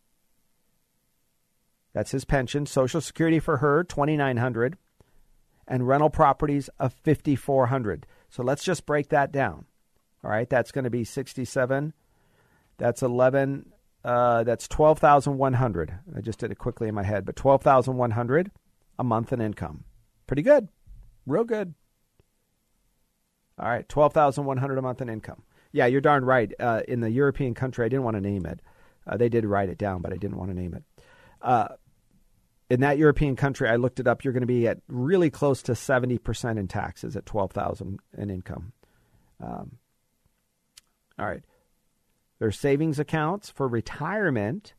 That's his pension. Social Security for her, $2,900. And rental properties of $5,400. So let's just break that down. All right, that's going to be 67. That's 11. That's $12,100. I just did it quickly in my head, but $12,100 a month in income. Pretty good. Real good. All right, $12,100 a month in income. Yeah, you're darn right. In the European country, I didn't want to name it. They did write it down, but I didn't want to name it. In that European country, I looked it up, you're going to be at really close to 70% in taxes at $12,000 in income. All right. Their savings accounts for retirement,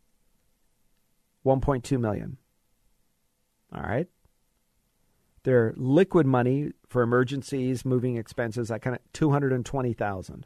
$1.2 million. All right. Their liquid money for emergencies, moving expenses, that kind of $220,000.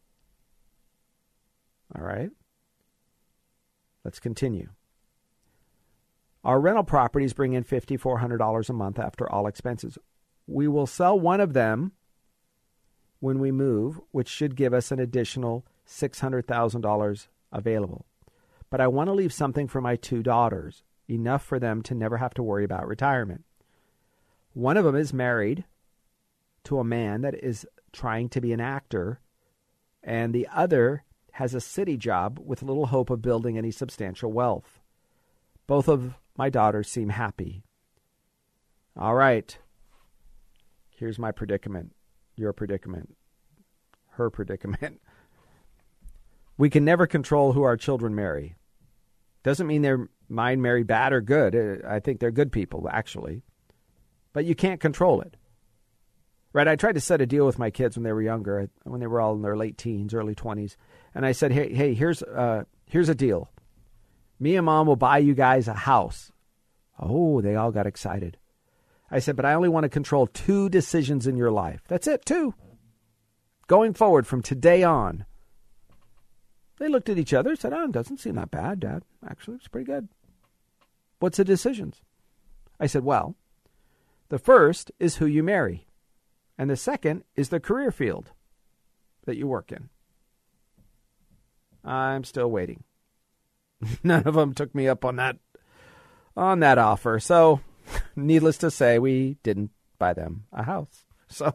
All right. Let's continue. Our rental properties bring in $5,400 a month after all expenses. We will sell one of them when we move, which should give us an additional $600,000 available. But I want to leave something for my two daughters, enough for them to never have to worry about retirement. One of them is married to a man that is trying to be an actor, and the other has a city job with little hope of building any substantial wealth. Both of my daughters seem happy. All right. Here's my predicament, your predicament, her predicament. We can never control who our children marry. Doesn't mean their mind marry bad or good. I think they're good people, actually. But you can't control it. Right? I tried to set a deal with my kids when they were younger, when they were all in their late teens, early 20s. And I said, hey, here's a deal. Me and Mom will buy you guys a house. Oh, they all got excited. I said, but I only want to control 2 decisions in your life. That's it, 2. Going forward from today on. They looked at each other and said, it doesn't seem that bad, Dad. Actually, it's pretty good. What's the decisions? I said, well, the first is who you marry. And the second is the career field that you work in. I'm still waiting. None of them took me up on that offer. So, needless to say, we didn't buy them a house. So,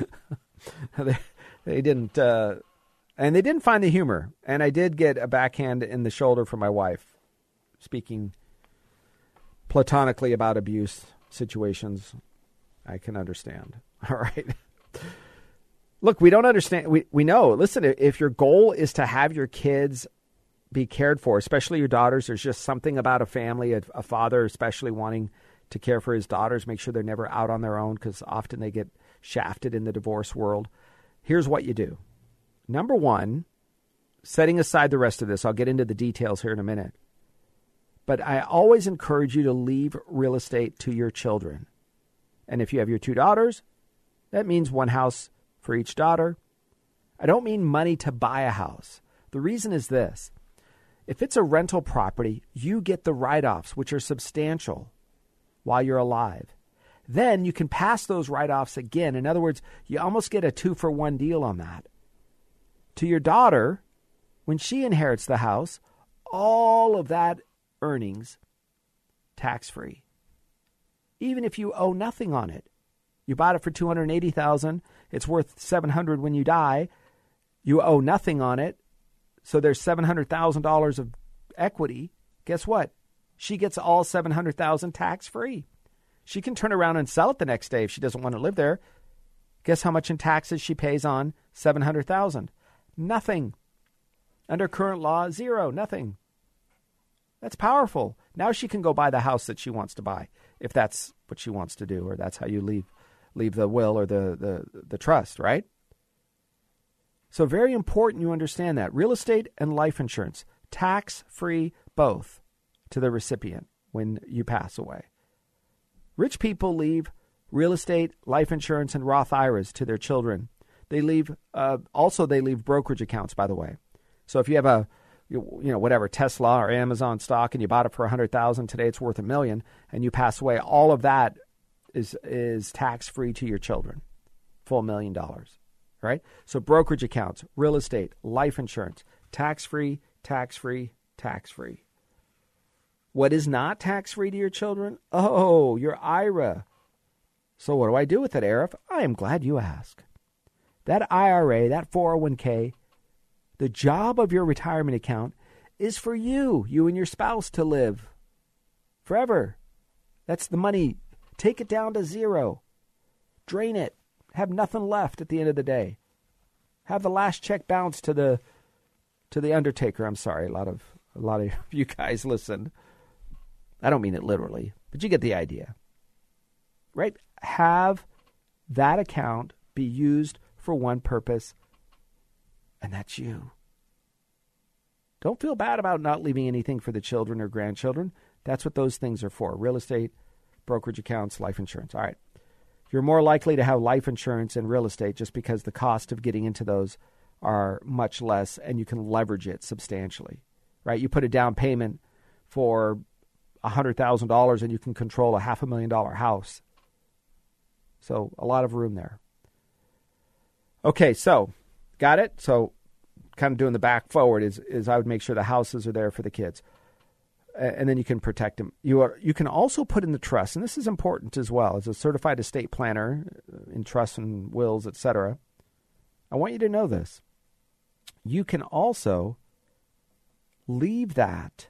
they didn't, and they didn't find the humor. And I did get a backhand in the shoulder from my wife, speaking platonically about abuse situations. I can understand. All right. Look, we don't understand. We know. Listen, if your goal is to have your kids be cared for, especially your daughters, there's just something about a family, a father especially wanting to care for his daughters, make sure they're never out on their own because often they get shafted in the divorce world. Here's what you do. Number 1, setting aside the rest of this, I'll get into the details here in a minute. But I always encourage you to leave real estate to your children. And if you have your 2 daughters, that means 1 house for each daughter. I don't mean money to buy a house. The reason is this. If it's a rental property, you get the write-offs, which are substantial while you're alive. then you can pass those write-offs again. In other words, you almost get a 2-for-1 deal on that. To your daughter, when she inherits the house, all of that earnings tax-free. Even if you owe nothing on it. You bought it for $280,000. It's worth $700,000 when you die. You owe nothing on it. So there's $700,000 of equity. Guess what? She gets all $700,000 tax-free. She can turn around and sell it the next day if she doesn't want to live there. Guess how much in taxes she pays on $700,000? Nothing. Under current law, zero, nothing. That's powerful. Now she can go buy the house that she wants to buy, if that's what she wants to do, or that's how you leave the will or the trust, right? So very important you understand that. Real estate and life insurance, tax-free both to the recipient when you pass away. Rich people leave real estate, life insurance, and Roth IRAs to their children. They leave brokerage accounts, by the way. So if you have whatever Tesla or Amazon stock and you bought it for $100,000, today it's worth $1 million, and you pass away, all of that is tax-free to your children, full $1 million, right? So brokerage accounts, real estate, life insurance, tax-free, tax-free, tax-free. What is not tax-free to your children? Oh, your IRA. So what do I do with it, Arif? I am glad you asked. That IRA, that 401k, the job of your retirement account is for you and your spouse to live forever. That's the money. Take it down to zero. Drain it. Have nothing left at the end of the day. Have the last check bounce to the undertaker. I'm sorry, a lot of you guys listen. I don't mean it literally, but you get the idea. Right? Have that account be used for one purpose, and that's you. Don't feel bad about not leaving anything for the children or grandchildren. That's what those things are for. Real estate, brokerage accounts, life insurance. All right. You're more likely to have life insurance and real estate just because the cost of getting into those are much less and you can leverage it substantially. Right? You put a down payment for $100,000 and you can control a $500,000 house. So a lot of room there. Okay, so got it? So kind of doing the back forward is I would make sure the houses are there for the kids. And then you can protect them. You can also put in the trust, and this is important as well, as a certified estate planner in trusts and wills, etc. I want you to know this. You can also leave that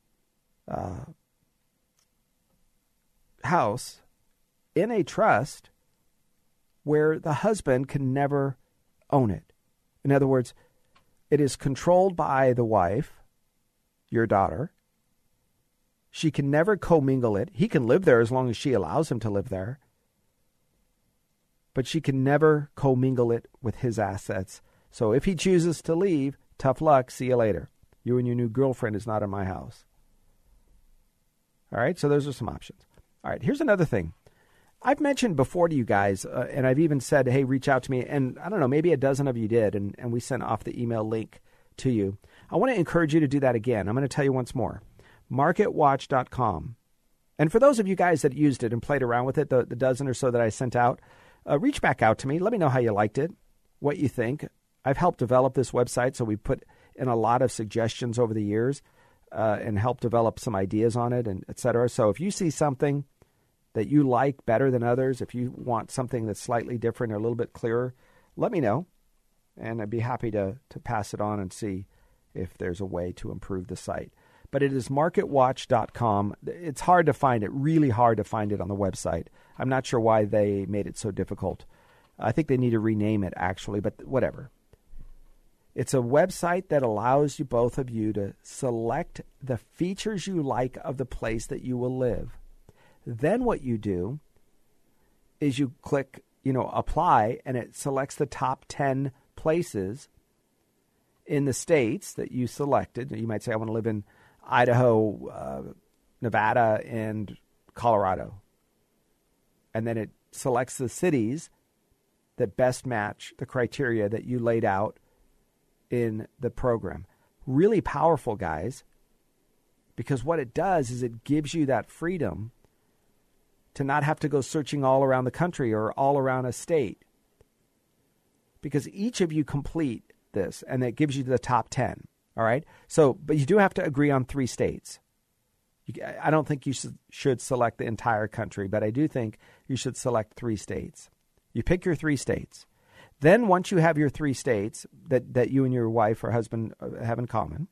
house in a trust where the husband can never own it. In other words, it is controlled by the wife, your daughter. She can never commingle it. He can live there as long as she allows him to live there. But she can never commingle it with his assets. So if he chooses to leave, tough luck, see you later. You and your new girlfriend is not in my house. All right, so those are some options. All right, here's another thing. I've mentioned before to you guys, and I've even said, hey, reach out to me. And I don't know, maybe a dozen of you did, and we sent off the email link to you. I want to encourage you to do that again. I'm going to tell you once more. MarketWatch.com. And for those of you guys that used it and played around with it, the dozen or so that I sent out, reach back out to me. Let me know how you liked it, what you think. I've helped develop this website, so we put in a lot of suggestions over the years and helped develop some ideas on it, and et cetera. So if you see something that you like better than others, if you want something that's slightly different or a little bit clearer, let me know. And I'd be happy to pass it on and see if there's a way to improve the site. But it is MarketWatch.com. It's hard to find it, really hard to find it on the website. I'm not sure why they made it so difficult. I think they need to rename it, actually, but whatever. It's a website that allows you, both of you, to select the features you like of the place that you will live. Then what you do is you click, apply, and it selects the top 10 places in the states that you selected. You might say, I want to live in Idaho, Nevada, and Colorado. And then it selects the cities that best match the criteria that you laid out in the program. Really powerful, guys, because what it does is it gives you that freedom to not have to go searching all around the country or all around a state. Because each of you complete this, and it gives you the top 10. All right? So, but you do have to agree on 3 states. I don't think you should select the entire country, but I do think you should select 3 states. You pick your 3 states. Then once you have your 3 states that you and your wife or husband have in common,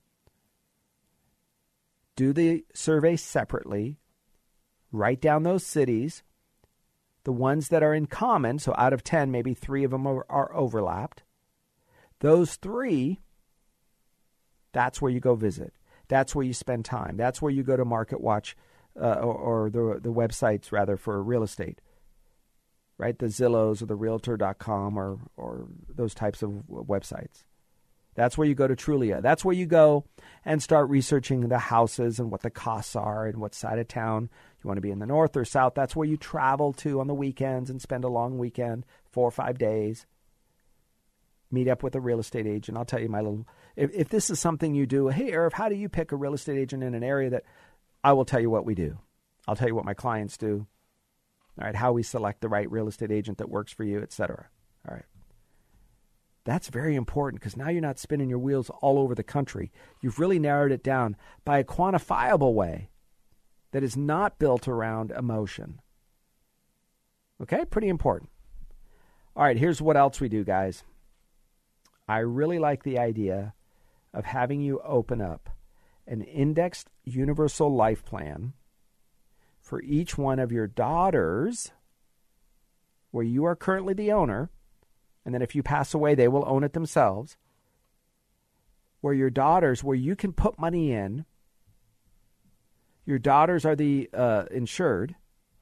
do the survey separately. Write down those cities, the ones that are in common. So out of 10, maybe 3 of them are overlapped. Those 3, that's where you go visit. That's where you spend time. That's where you go to MarketWatch or the websites, rather, for real estate, right? The Zillows or the Realtor.com or those types of websites. That's where you go to Trulia. That's where you go and start researching the houses and what the costs are and what side of town you want to be, in the north or south. That's where you travel to on the weekends and spend a long weekend, 4 or 5 days. Meet up with a real estate agent. I'll tell you my little, if this is something you do, hey, Irv, how do you pick a real estate agent in an area that, I will tell you what we do. I'll tell you what my clients do. All right, how we select the right real estate agent that works for you, et cetera. All right. That's very important because now you're not spinning your wheels all over the country. You've really narrowed it down by a quantifiable way that is not built around emotion. Okay, pretty important. All right, here's what else we do, guys. I really like the idea of having you open up an indexed universal life plan for each one of your daughters, where you are currently the owner, and then if you pass away, they will own it themselves, where your daughters, where you can put money in, your daughters are the insured,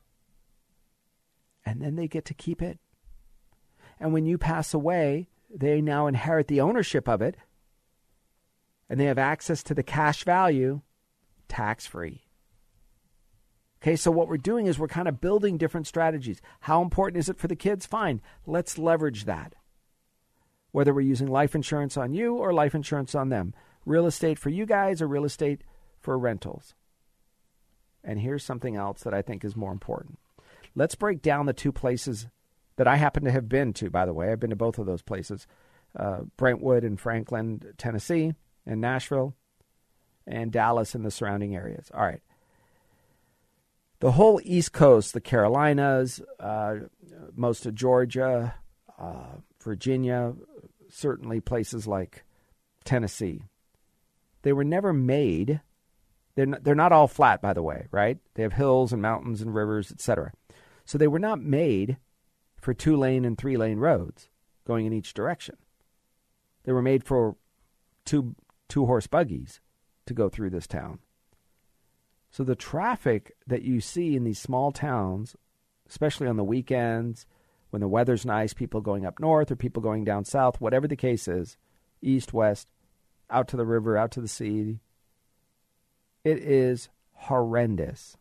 and then they get to keep it. And when you pass away, they now inherit the ownership of it, and they have access to the cash value tax-free. Okay, so what we're doing is we're kind of building different strategies. How important is it for the kids? Fine, let's leverage that. Whether we're using life insurance on you or life insurance on them. Real estate for you guys or real estate for rentals. And here's something else that I think is more important. Let's break down the 2 places that I happen to have been to, by the way. I've been to both of those places. Brentwood and Franklin, Tennessee, and Nashville, and Dallas and the surrounding areas. All right. The whole East Coast, the Carolinas, most of Georgia, Virginia, certainly places like Tennessee, they were never made. They're not all flat, by the way, right? They have hills and mountains and rivers, etc. So they were not made for 2-lane and 3-lane roads going in each direction. They were made for two-horse buggies to go through this town. So the traffic that you see in these small towns, especially on the weekends, when the weather's nice, people going up north or people going down south, whatever the case is, east, west, out to the river, out to the sea, it is horrendous.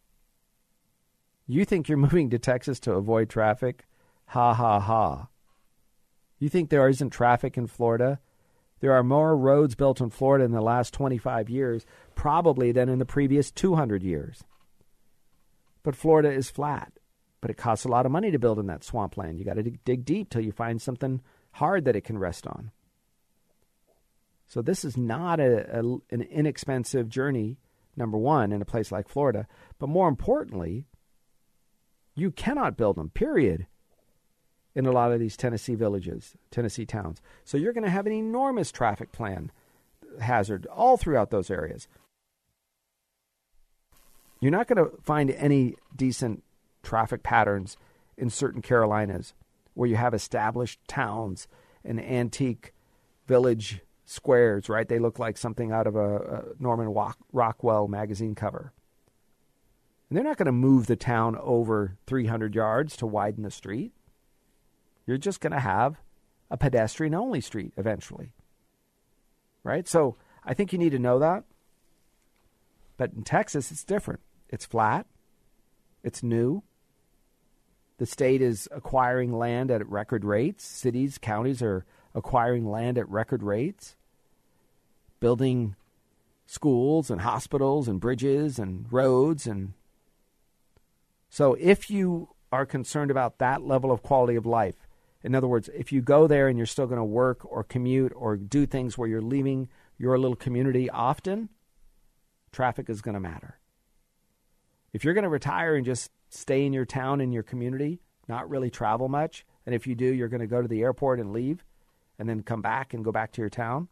You think you're moving to Texas to avoid traffic? Ha, ha, ha. You think there isn't traffic in Florida? There are more roads built in Florida in the last 25 years, probably, than in the previous 200 years. But Florida is flat. But it costs a lot of money to build in that swampland. You got to dig deep till you find something hard that it can rest on. So this is not an inexpensive journey, number one, in a place like Florida. But more importantly, you cannot build them, period, in a lot of these Tennessee villages, Tennessee towns. So you're going to have an enormous traffic plan hazard all throughout those areas. You're not going to find any decent traffic patterns in certain Carolinas where you have established towns and antique village squares, right? They look like something out of a Norman Rockwell magazine cover. And they're not going to move the town over 300 yards to widen the street. You're just going to have a pedestrian-only street eventually, right? So I think you need to know that. But in Texas, it's different. It's flat. It's new. The state is acquiring land at record rates. Cities, counties are acquiring land at record rates, building schools and hospitals and bridges and roads. And So if you are concerned about that level of quality of life, in other words, if you go there and you're still going to work or commute or do things where you're leaving your little community often, traffic is going to matter. If you're going to retire and just stay in your town, in your community, not really travel much, and if you do, you're going to go to the airport and leave and then come back and go back to your town,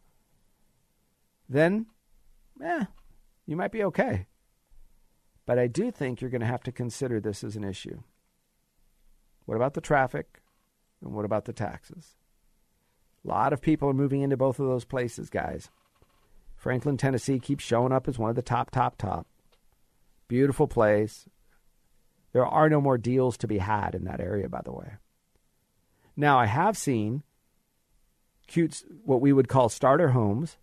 then, you might be okay. But I do think you're going to have to consider this as an issue. What about the traffic? And what about the taxes? A lot of people are moving into both of those places, guys. Franklin, Tennessee keeps showing up as one of the top. Beautiful place. There are no more deals to be had in that area, by the way. Now, I have seen cute, what we would call starter homes,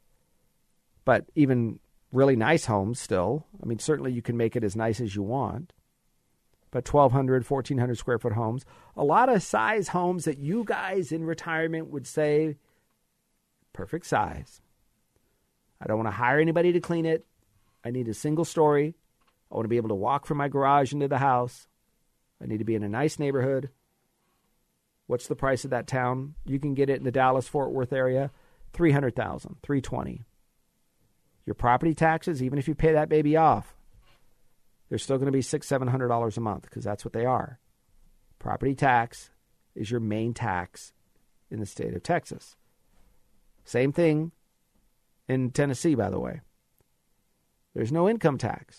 but even really nice homes still. I mean, certainly you can make it as nice as you want. But 1,200, 1,400 square foot homes, a lot of size homes that you guys in retirement would say, perfect size. I don't want to hire anybody to clean it. I need a single story. I want to be able to walk from my garage into the house. I need to be in a nice neighborhood. What's the price of that town? You can get it in the Dallas-Fort Worth area, $300,000, $320,000. Your property taxes, even if you pay that baby off, they're still going to be $600, $700 a month because that's what they are. Property tax is your main tax in the state of Texas. Same thing in Tennessee, by the way. There's no income tax,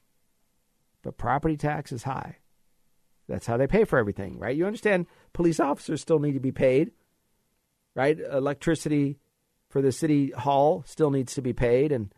but property tax is high. That's how they pay for everything, right? You understand police officers still need to be paid, right? Electricity for the city hall still needs to be paid, and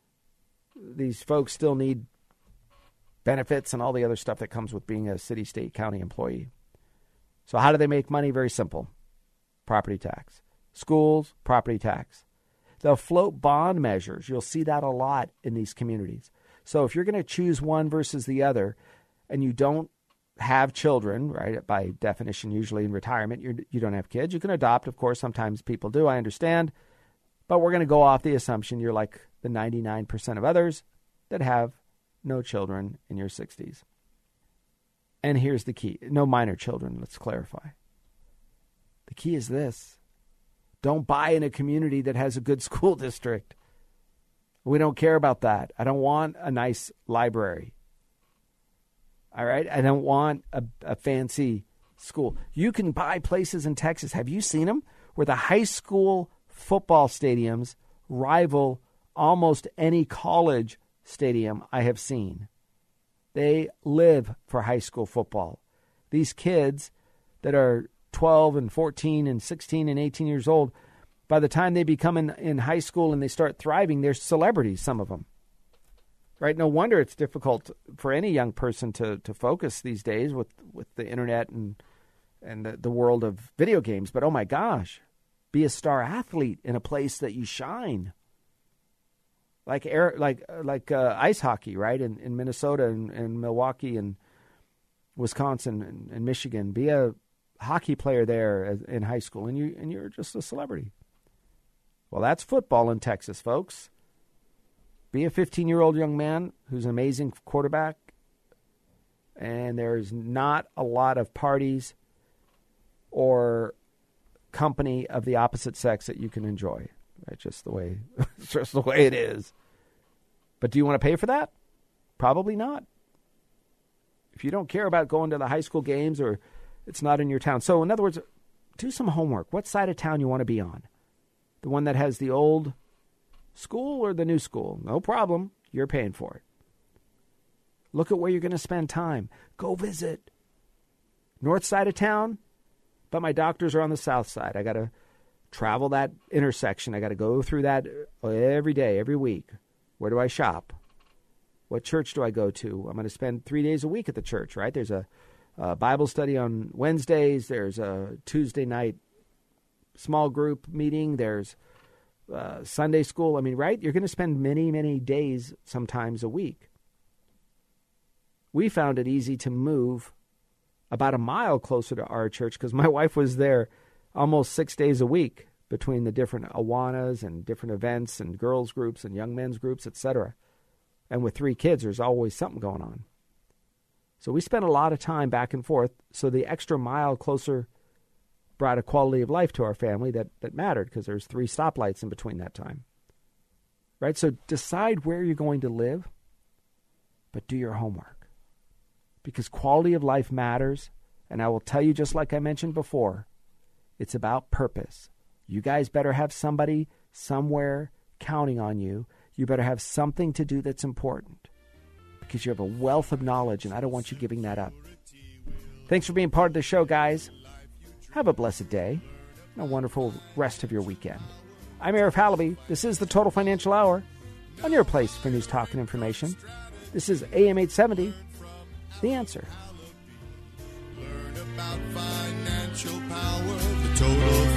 these folks still need benefits and all the other stuff that comes with being a city, state, county employee. So how do they make money? Very simple. Property tax. Schools, property tax. They'll float bond measures. You'll see that a lot in these communities. So if you're going to choose one versus the other, and you don't have children, right, by definition, usually in retirement, you don't have kids. You can adopt, of course. Sometimes people do, I understand. But we're going to go off the assumption you're like the 99% of others that have no children in your 60s. And here's the key. No minor children, let's clarify. The key is this. Don't buy in a community that has a good school district. We don't care about that. I don't want a nice library. All right? I don't want a fancy school. You can buy places in Texas. Have you seen them? Where the high school football stadiums rival almost any college stadium I have seen. They live for high school football. These kids that are 12 and 14 and 16 and 18 years old, by the time they become in high school and they start thriving, they're celebrities, some of them. Right? No wonder it's difficult for any young person to focus these days with the internet and the world of video games. But oh my gosh, be a star athlete in a place that you shine. Like ice hockey, right? In Minnesota and Milwaukee and Wisconsin and Michigan. Be a hockey player there in high school, and you're just a celebrity. Well, that's football in Texas, folks. Be a 15-year-old young man who's an amazing quarterback, and there's not a lot of parties or company of the opposite sex that you can enjoy. It's just the way it is. But do you want to pay for that? Probably not. If you don't care about going to the high school games or it's not in your town. So in other words, do some homework. What side of town you want to be on? The one that has the old school or the new school? No problem. You're paying for it. Look at where you're going to spend time. Go visit. North side of town, but my doctors are on the south side. I got to travel that intersection. I got to go through that every day, every week. Where do I shop? What church do I go to? I'm going to spend 3 days a week at the church, right? There's a Bible study on Wednesdays. There's a Tuesday night small group meeting. There's Sunday school. I mean, right? You're going to spend many, many days, sometimes a week. We found it easy to move about a mile closer to our church because my wife was there almost 6 days a week between the different Awanas and different events and girls groups and young men's groups, etc. And with 3 kids, there's always something going on. So we spent a lot of time back and forth. So the extra mile closer brought a quality of life to our family that mattered, because there's 3 stoplights in between that time. Right? So decide where you're going to live, but do your homework. Because quality of life matters. And I will tell you, just like I mentioned before, it's about purpose. You guys better have somebody somewhere counting on you. You better have something to do that's important, because you have a wealth of knowledge, and I don't want you giving that up. Thanks for being part of the show, guys. Have a blessed day and a wonderful rest of your weekend. I'm Arif Halaby. This is the Total Financial Hour, on your place for news, talk, and information. This is AM 870, The Answer. Learn about financial power, the Total